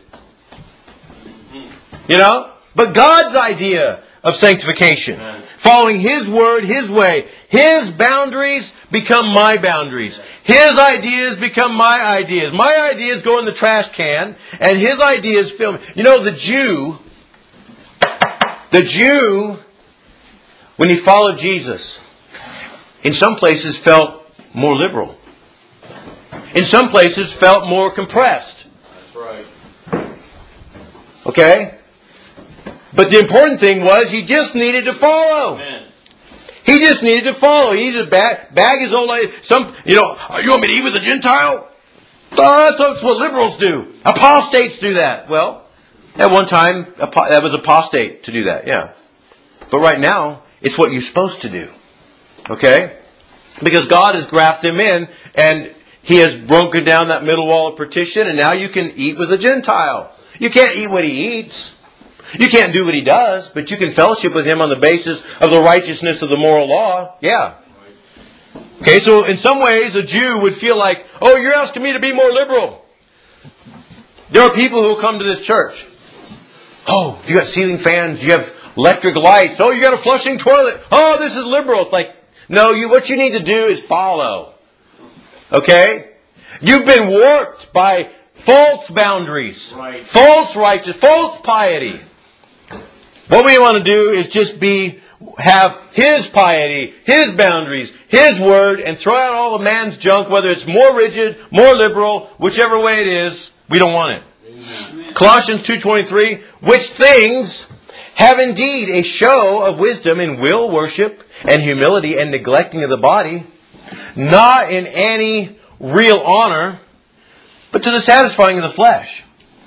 You know? But God's idea of sanctification. Amen. Following His word, His way. His boundaries become my boundaries. His ideas become my ideas. My ideas go in the trash can, and His ideas fill me. You know, the Jew, the Jew, when he followed Jesus, in some places felt more liberal. In some places felt more compressed. That's right. Okay? But the important thing was he just needed to follow. Amen. He just needed to follow. He needed to bag, bag his old life. Some, you know, you want me to eat with a Gentile? Oh, that's what liberals do. Apostates do that. Well, at one time, that was apostate to do that, yeah. But right now, it's what you're supposed to do. Okay? Because God has grafted him in, and He has broken down that middle wall of partition, and now you can eat with a Gentile. You can't eat what he eats. You can't do what he does, but you can fellowship with him on the basis of the righteousness of the moral law. Yeah. Okay, so in some ways a Jew would feel like, oh, you're asking me to be more liberal. There are people who will come to this church. Oh, you got ceiling fans, you have electric lights, oh, you got a flushing toilet. Oh, this is liberal. It's like, no, you what you need to do is follow. Okay? You've been warped by false boundaries, right. false righteousness, false piety. What we want to do is just be, have His piety, His boundaries, His word, and throw out all the man's junk, whether it's more rigid, more liberal, whichever way it is, we don't want it. Amen. Colossians two twenty-three, which things have indeed a show of wisdom in will worship and humility and neglecting of the body, not in any real honor, but to the satisfying of the flesh.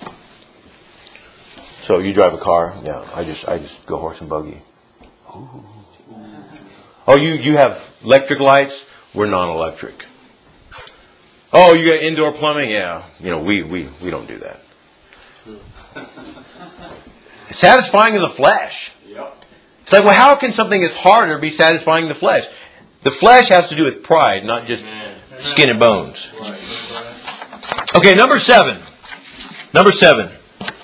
So you drive a car? Yeah, I just I just go horse and buggy. Ooh. Oh, you, you have electric lights? We're non-electric. Oh, you got indoor plumbing? Yeah, you know, we, we, we don't do that. Satisfying of the flesh. Yep. It's like, well, how can something that's harder be satisfying the flesh? The flesh has to do with pride, not just skin and bones. Okay, number seven. Number seven.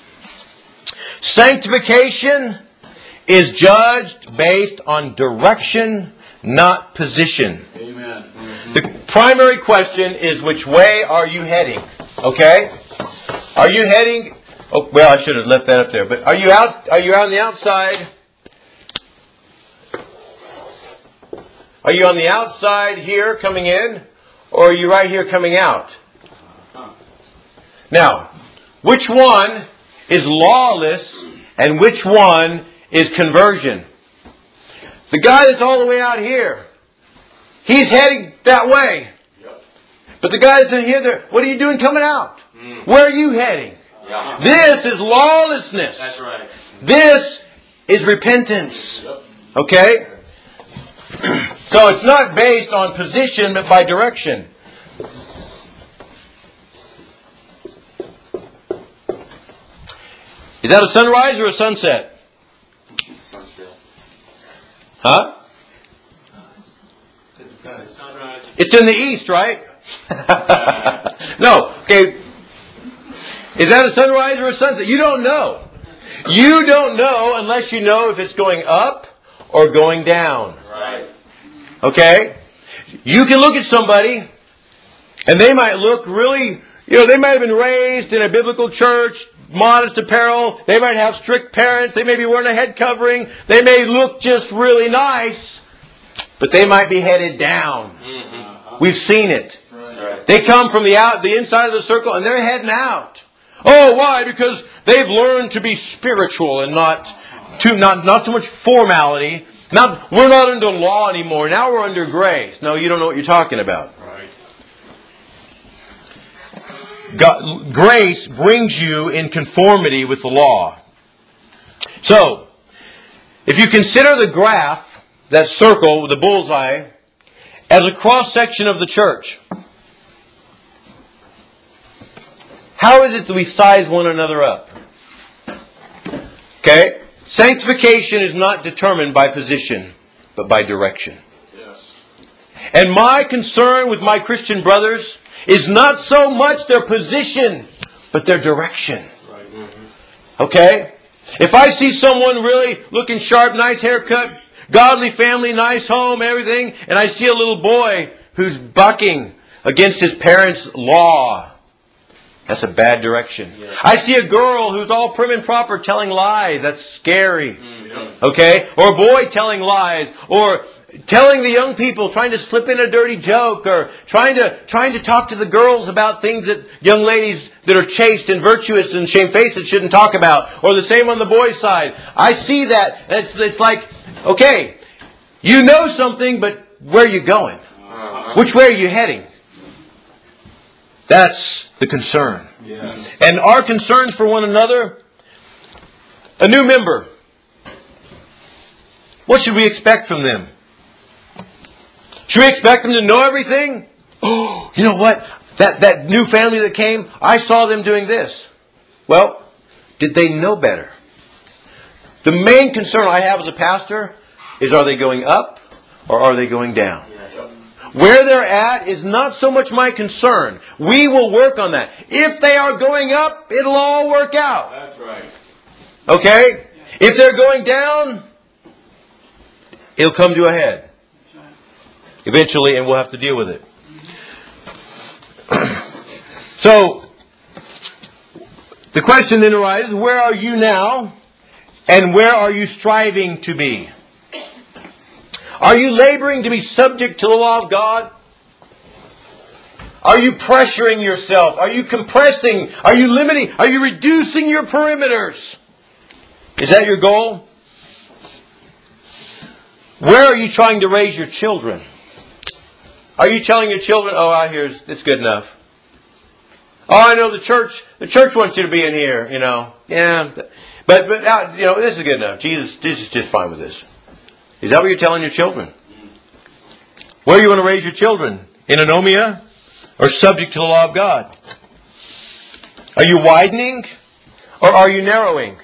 Sanctification is judged based on direction, not position. Amen. Mm-hmm. The primary question is, which way are you heading? Okay? Are you heading... Oh, well, I should have left that up there. But are you out? Are you on the outside? Are you on the outside here coming in? Or are you right here coming out? Now, which one is lawless and which one is conversion? The guy that's all the way out here, he's heading that way. Yep. But the guy that's in here, there, what are you doing coming out? Mm. Where are you heading? Yeah. This is lawlessness. That's right. This is repentance. Yep. Okay? So it's not based on position, but by direction. Is that a sunrise or a sunset? Sunset. Huh? Sunrise. It's in the east, right? No. Okay. Is that a sunrise or a sunset? You don't know. You don't know unless you know if it's going up or going down. Right. Okay? You can look at somebody and they might look really, you know, they might have been raised in a biblical church, modest apparel. They might have strict parents. They may be wearing a head covering. They may look just really nice, but they might be headed down. Mm-hmm. We've seen it. Right. They come from the out, the inside of the circle, and they're heading out. Oh, why? Because they've learned to be spiritual and not too, not not so much formality. Not we're not under law anymore. Now we're under grace. No, you don't know what you're talking about. Right. God, grace brings you in conformity with the law. So, if you consider the graph, that circle with the bullseye, as a cross-section of the church, how is it that we size one another up? Okay? Sanctification is not determined by position, but by direction. Yes. And my concern with my Christian brothers is not so much their position, but their direction. Right. Mm-hmm. Okay? If I see someone really looking sharp, nice haircut, godly family, nice home, everything, and I see a little boy who's bucking against his parents' law, that's a bad direction. Yeah. I see a girl who's all prim and proper telling lies. That's scary. Mm-hmm. Okay? Or a boy telling lies. Or telling the young people, trying to slip in a dirty joke. Or trying to trying to talk to the girls about things that young ladies that are chaste and virtuous and shamefaced shouldn't talk about. Or the same on the boys' side. I see that. And it's, it's like, okay, you know something, but where are you going? Uh-huh. Which way are you heading? That's the concern. Yeah. And our concerns for one another, a new member, what should we expect from them? Should we expect them to know everything? Oh, you know what? That, that new family that came, I saw them doing this. Well, did they know better? The main concern I have as a pastor is, are they going up or are they going down? Where they're at is not so much my concern. We will work on that. If they are going up, it'll all work out. That's right. Okay? If they're going down, it'll come to a head. Eventually, and we'll have to deal with it. So, the question then arises, where are you now? And where are you striving to be? Are you laboring to be subject to the law of God? Are you pressuring yourself? Are you compressing? Are you limiting? Are you reducing your perimeters? Is that your goal? Where are you trying to raise your children? Are you telling your children, oh, out here, it's good enough. Oh, I know the church, the church wants you to be in here, you know. Yeah. But, but out, you know, this is good enough. Jesus, Jesus is just fine with this. Is that what you're telling your children? Where you want to raise your children? In anomia? Or subject to the law of God? Are you widening? Or are you narrowing?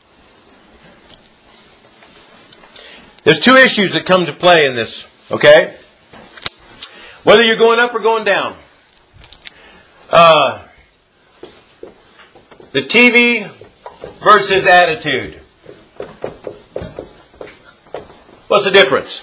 There's two issues that come to play in this. Okay? Whether you're going up or going down. Uh, the T V versus attitude. What's the difference?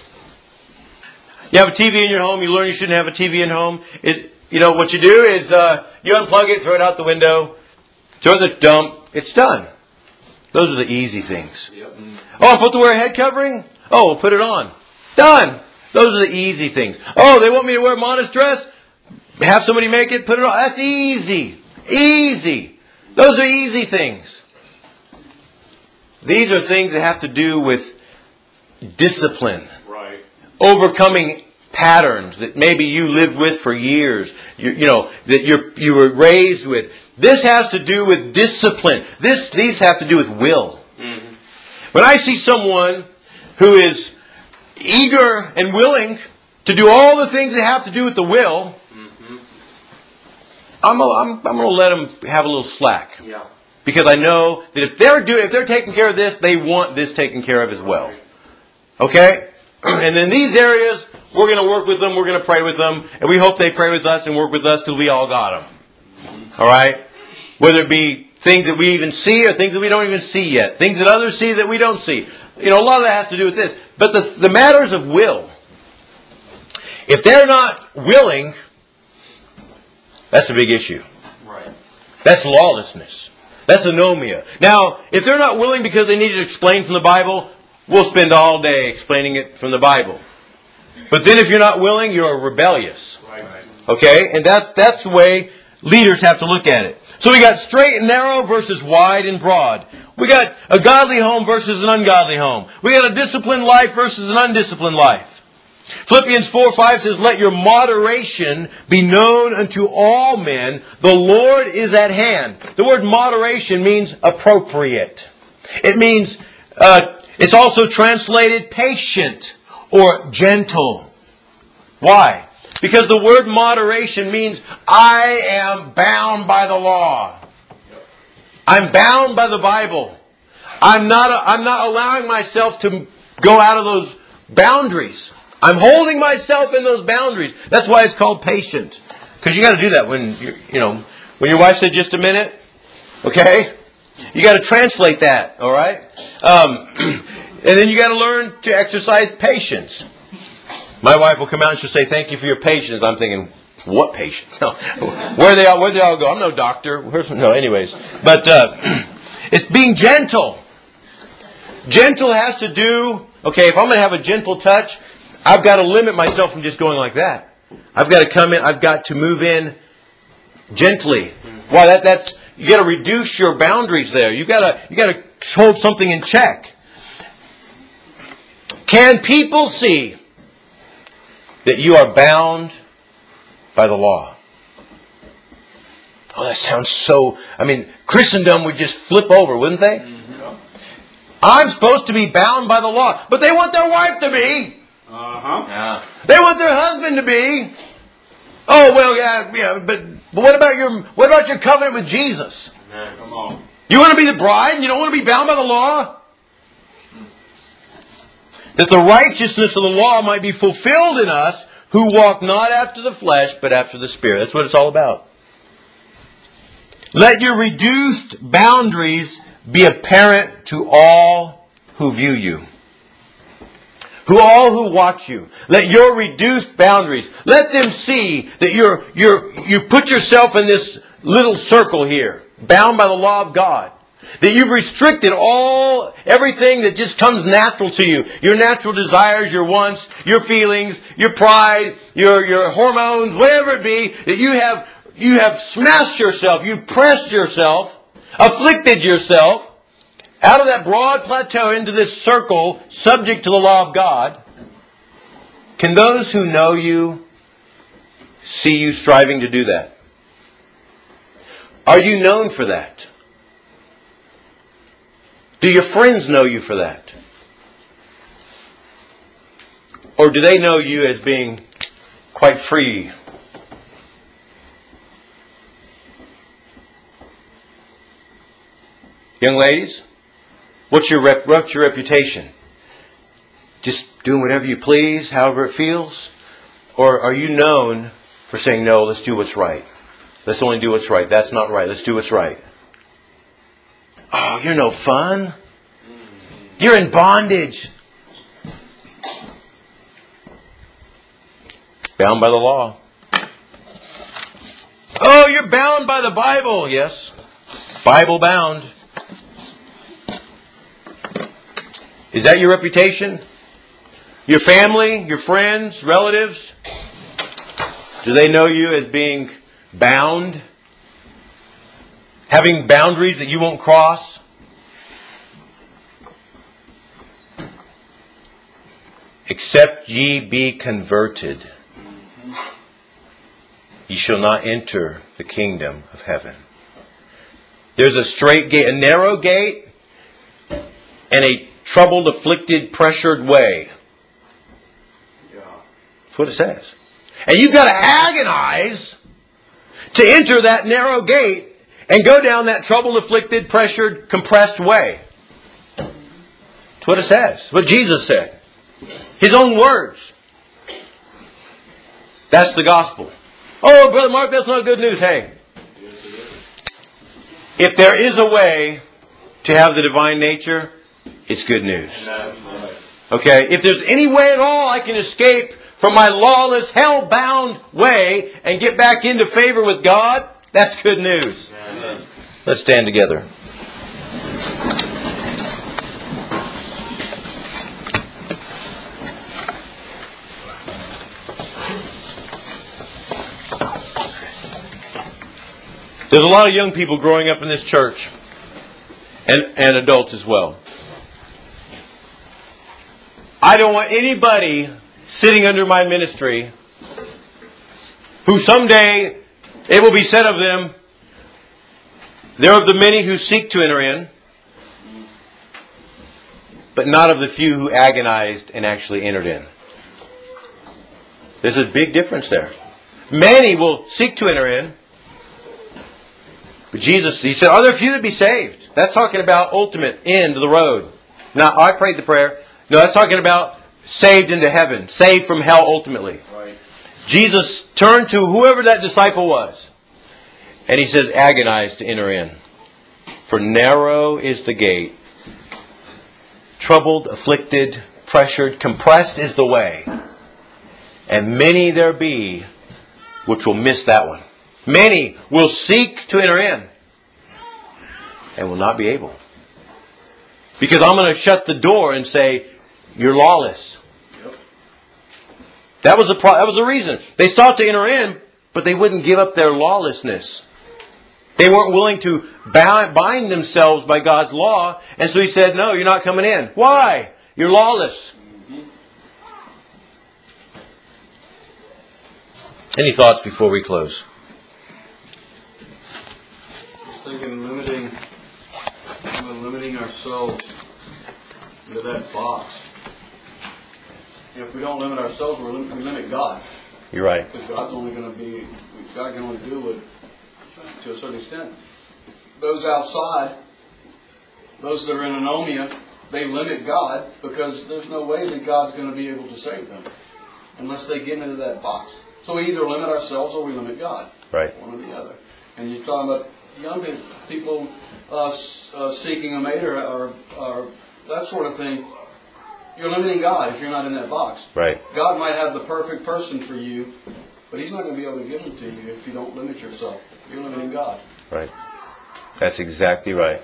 You have a T V in your home. You learn you shouldn't have a T V in home. It, you know what you do is uh, you unplug it, throw it out the window, throw it in the dump. It's done. Those are the easy things. Yep. Oh, I'm supposed to wear a head covering? Oh, we'll put it on. Done. Those are the easy things. Oh, they want me to wear a modest dress? Have somebody make it, put it on. That's easy. Easy. Those are easy things. These are things that have to do with discipline. Right. Overcoming patterns that maybe you lived with for years. You, you know, that you're, you were raised with. This has to do with discipline. This, these have to do with will. Mm-hmm. When I see someone who is eager and willing to do all the things that have to do with the will, Mm-hmm. I'm, a, I'm, I'm going to let them have a little slack. Yeah. Because I know that if they're doing, if they're taking care of this, they want this taken care of as well. Okay? And in these areas, we're going to work with them, we're going to pray with them, and we hope they pray with us and work with us till we all got them. Alright? Whether it be things that we even see or things that we don't even see yet. Things that others see that we don't see. You know, a lot of that has to do with this. But the, the matters of will. If they're not willing, that's a big issue. Right. That's lawlessness. That's anomia. Now, if they're not willing because they need it explained from the Bible, we'll spend all day explaining it from the Bible. But then if you're not willing, you're rebellious. Right. Okay? And that's, that's the way leaders have to look at it. So we got straight and narrow versus wide and broad. We got a godly home versus an ungodly home. We got a disciplined life versus an undisciplined life. Philippians four five says, let your moderation be known unto all men. The Lord is at hand. The word moderation means appropriate. It means, uh, it's also translated patient or gentle. Why? Because the word moderation means I am bound by the law. I'm bound by the Bible. I'm not, I'm not allowing myself to go out of those boundaries. I'm holding myself in those boundaries. That's why it's called patient. Because you got to do that when you you know when your wife said just a minute. Okay, you got to translate that. All right, um, and then you got to learn to exercise patience. My wife will come out and she'll say, "Thank you for your patience." I'm thinking, what patience? No, where they all where they all go? I'm no doctor. Where's, no, anyways, but uh, it's being gentle. Gentle has to do. Okay, if I'm going to have a gentle touch, I've got to limit myself from just going like that. I've got to come in, I've got to move in gently. Why, that, that's, you got to reduce your boundaries there. You got to, you got to hold something in check. Can people see that you are bound by the law? Oh, that sounds so, I mean, Christendom would just flip over, wouldn't they? Mm-hmm. I'm supposed to be bound by the law, but they want their wife to be. Uh-huh. Yeah. They want their husband to be. Oh well, yeah, yeah. But but what about your what about your covenant with Jesus? Man, come on. You want to be the bride, and you don't want to be bound by the law. That the righteousness of the law might be fulfilled in us, who walk not after the flesh, but after the Spirit. That's what it's all about. Let your reduced boundaries be apparent to all who view you. Who all who watch you. Let your reduced boundaries, let them see that you're, you're, you put yourself in this little circle here, bound by the law of God. That you've restricted all, everything that just comes natural to you. Your natural desires, your wants, your feelings, your pride, your, your hormones, whatever it be, that you have, you have smashed yourself, you've pressed yourself, afflicted yourself, out of that broad plateau into this circle subject to the law of God. Can those who know you see you striving to do that? Are you known for that? Do your friends know you for that? Or do they know you as being quite free? Young ladies? What's your rep, what's your reputation? Just doing whatever you please, however it feels? Or are you known for saying, no, let's do what's right. Let's only do what's right. That's not right. Let's do what's right. Oh, you're no fun. You're in bondage. Bound by the law. Oh, you're bound by the Bible. Yes. Bible bound. Is that your reputation? Your family, your friends, relatives? Do they know you as being bound? Having boundaries that you won't cross? Except ye be converted, ye shall not enter the kingdom of heaven. There's a straight gate, a narrow gate, and a troubled, afflicted, pressured way. That's what it says. And you've got to agonize to enter that narrow gate and go down that troubled, afflicted, pressured, compressed way. That's what it says. What Jesus said. His own words. That's the gospel. Oh, Brother Mark, that's not good news. Hey. If there is a way to have the divine nature, it's good news. Okay? If there's any way at all I can escape from my lawless, hell-bound way and get back into favor with God, that's good news. Let's stand together. There's a lot of young people growing up in this church, and, and adults as well. I don't want anybody sitting under my ministry who someday it will be said of them, they're of the many who seek to enter in, but not of the few who agonized and actually entered in. There's a big difference there. Many will seek to enter in. But Jesus, He said, are there few that be saved? That's talking about ultimate end of the road. Not, I prayed the prayer. No, that's talking about saved into heaven. Saved from hell ultimately. Right. Jesus turned to whoever that disciple was. And He says, agonize to enter in. For narrow is the gate. Troubled, afflicted, pressured, compressed is the way. And many there be which will miss that one. Many will seek to enter in and will not be able. Because I'm going to shut the door and say, you're lawless. Yep. That was a pro- that was a reason. They sought to enter in, but they wouldn't give up their lawlessness. They weren't willing to bind themselves by God's law. And so He said, no, you're not coming in. Why? You're lawless. Mm-hmm. Any thoughts before we close? Thinking limiting, limiting ourselves into that box. If we don't limit ourselves, we're lim- we limit God. You're right. Because God's only going to be, God can only do it to a certain extent. Those outside, those that are in anomia, they limit God because there's no way that God's going to be able to save them unless they get into that box. So we either limit ourselves or we limit God. Right. One or the other. And you're talking about young people uh, uh, seeking a mate or, or, or that sort of thing. You're limiting God if you're not in that box. Right. God might have the perfect person for you, but He's not going to be able to give them to you if you don't limit yourself. You're limiting God. Right. That's exactly right.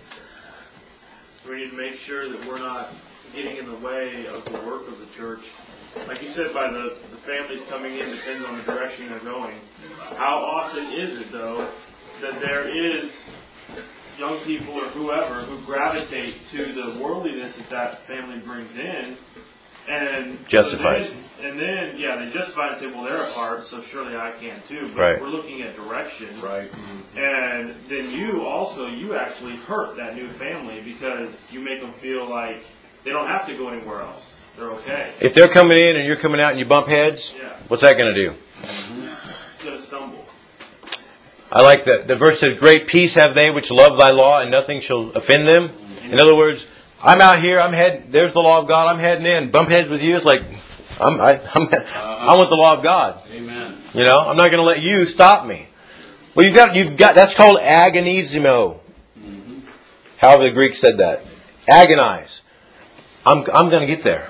We need to make sure that we're not getting in the way of the work of the church. Like you said, by the, the families coming in, depends on the direction they're going. How often is it, though, that there is young people or whoever who gravitate to the worldliness that that family brings in and justifies. So then, and then, yeah, they justify it and say, well, they're apart, so surely I can too. But right. we're looking at direction. Right. Mm-hmm. And then you also, you actually hurt that new family because you make them feel like they don't have to go anywhere else. They're okay. If they're coming in and you're coming out and you bump heads, yeah. what's that going to do? Mm-hmm. It's going to stumble. I like that. The verse says, great peace have they which love thy law, and nothing shall offend them. Mm-hmm. In other words, I'm out here, I'm head. There's the law of God, I'm heading in. Bump heads with you, it's like, I'm, I, I'm, uh-huh. I want the law of God. Amen. You know, I'm not going to let you stop me. Well, you've got, you've got, that's called agonizimo. Mm-hmm. However the Greek said that. Agonize. I'm, I'm going to get there.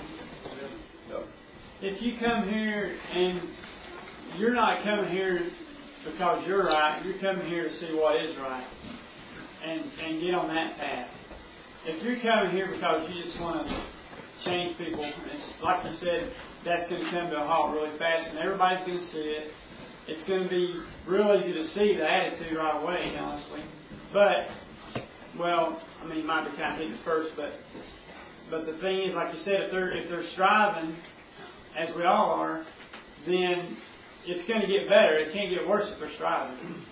If you come here and you're not coming here because you're right, you're coming here to see what is right and, and get on that path. If you're coming here because you just want to change people, it's, like you said, that's going to come to a halt really fast and everybody's going to see it. It's going to be real easy to see the attitude right away, honestly. But, well, I mean, it might be kind of hit at first, but but the thing is, like you said, if they're if they're striving, as we all are, then it's going to get better. It can't get worse if they're striving.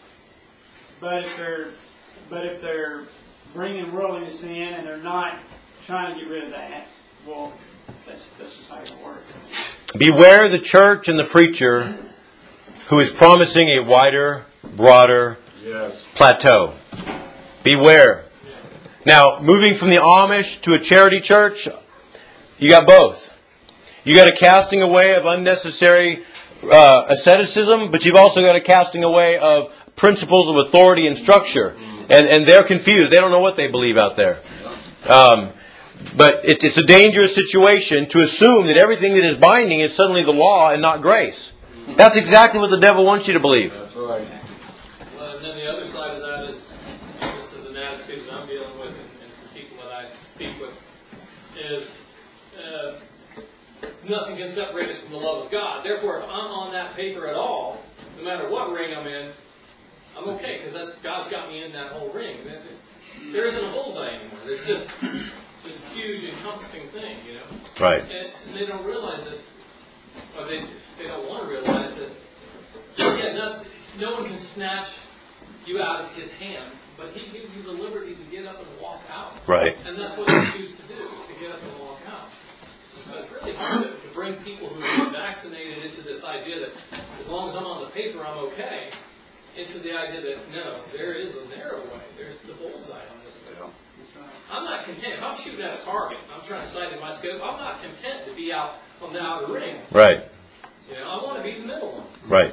But if they're but if they're bringing worldliness in and they're not trying to get rid of that, well, that's that's just not going to work. Beware the church and the preacher who is promising a wider, broader Yes. plateau. Beware. Now, moving from the Amish to a charity church, you got both. You got a casting away of unnecessary uh, asceticism, but you've also got a casting away of principles of authority and structure. And, and they're confused. They don't know what they believe out there. Um, but it, it's a dangerous situation to assume that everything that is binding is suddenly the law and not grace. That's exactly what the devil wants you to believe. That's right. Well, and then the other side of that is, this is an attitude that I'm dealing with, and, and some people that I speak with, is uh, nothing can separate us from the love of God. Therefore, if I'm on that paper at all, no matter what ring I'm in, I'm okay, because that's God's got me in that whole ring. There isn't a bullseye anymore. There's just this huge encompassing thing, you know. Right. And, and they don't realize it, or they they don't want to realize that. Yeah, no, no one can snatch you out of His hand, but He gives you the liberty to get up and walk out. Right. And that's what you choose to do, is to get up and walk out. And so it's really hard to, to bring people who are vaccinated into this idea that as long as I'm on the paper, I'm okay, into the idea that, no, there is a narrow way. There's the bullseye on this thing. I'm not content. If I'm shooting at a target, I'm trying to sight in my scope, I'm not content to be out on the outer ring. Right. You know, I want to be the middle one. Right.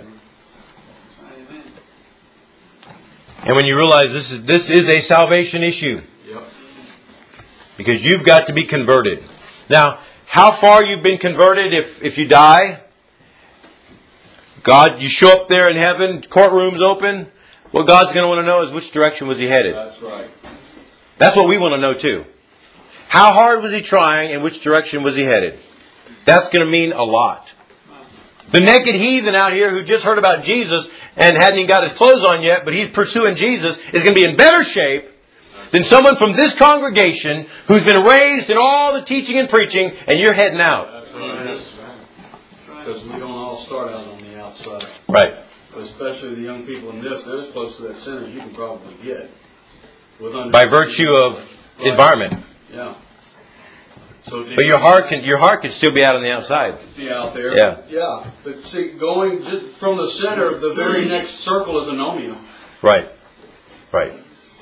And when you realize this is this is a salvation issue. Yep. Because you've got to be converted. Now, how far you've been converted if, if you die? God, you show up there in heaven, courtroom's open. What God's going to want to know is which direction was He headed. That's right. That's what we want to know too. How hard was He trying and which direction was He headed? That's going to mean a lot. The naked heathen out here who just heard about Jesus and hadn't even got his clothes on yet, but he's pursuing Jesus, is going to be in better shape than someone from this congregation who's been raised in all the teaching and preaching, and you're heading out. That's right. Because we don't all start out on the outside. Right. Especially the young people in this, they're as close to that center as you can probably get. With By virtue of right. environment. Yeah. So but your heart can your heart can still be out on the outside. Be out there. Yeah. Yeah. But see, going just from the center, the very next circle is anomia. Right. Right.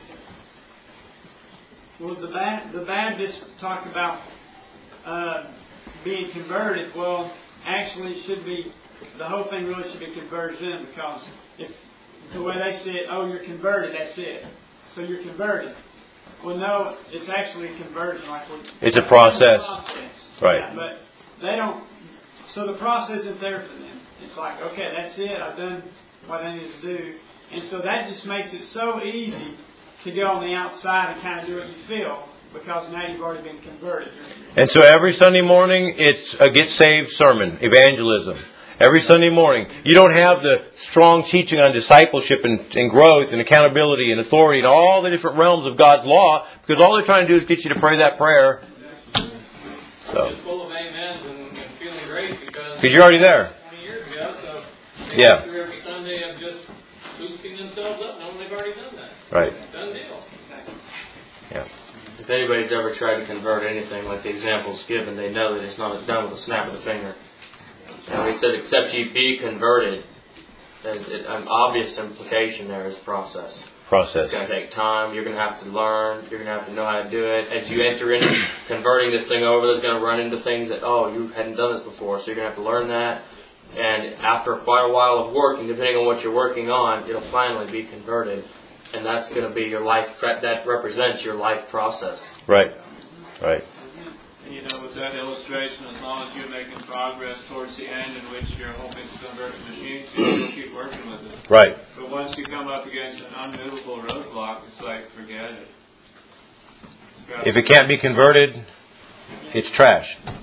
Well, the ba- the Baptists talk about uh, being converted. Well, actually, it should be the whole thing. Really should be conversion, because if the way they see it, oh, you're converted. That's it. So you're converted. Well, no, it's actually a conversion. Like it's a process. It's a process. Right. Yeah, but they don't. So the process isn't there for them. It's like, okay, that's it. I've done what I need to do, and so that just makes it so easy to go on the outside and kind of do what you feel, because now you've already been converted. And so every Sunday morning, it's a get saved sermon, evangelism. Every Sunday morning. You don't have the strong teaching on discipleship and, and growth and accountability and authority and all the different realms of God's law, because all they're trying to do is get you to pray that prayer. So. Just full of amens and, and feeling great because Because you're already there. twenty years ago, so yeah. through every Sunday of just boosting themselves up, knowing they've already done that. Right. Done deal. Yeah. If anybody's ever tried to convert anything like the examples given, they know that it's not done with a snap of the finger. And he said, except ye be converted. There's an obvious implication there is process. Process. It's going to take time. You're going to have to learn. You're going to have to know how to do it. As you enter into converting this thing over, there's going to run into things that, oh, you hadn't done this before. So you're going to have to learn that. And after quite a while of working, depending on what you're working on, it'll finally be converted. and that's going to be your life. That represents your life process. Right. Right. You know, with that illustration, as long as you're making progress towards the end in which you're hoping to convert the machine to, you'll keep working with it. Right. But once you come up against an unmovable roadblock, it's like, forget it. If it can't be converted, it's trash.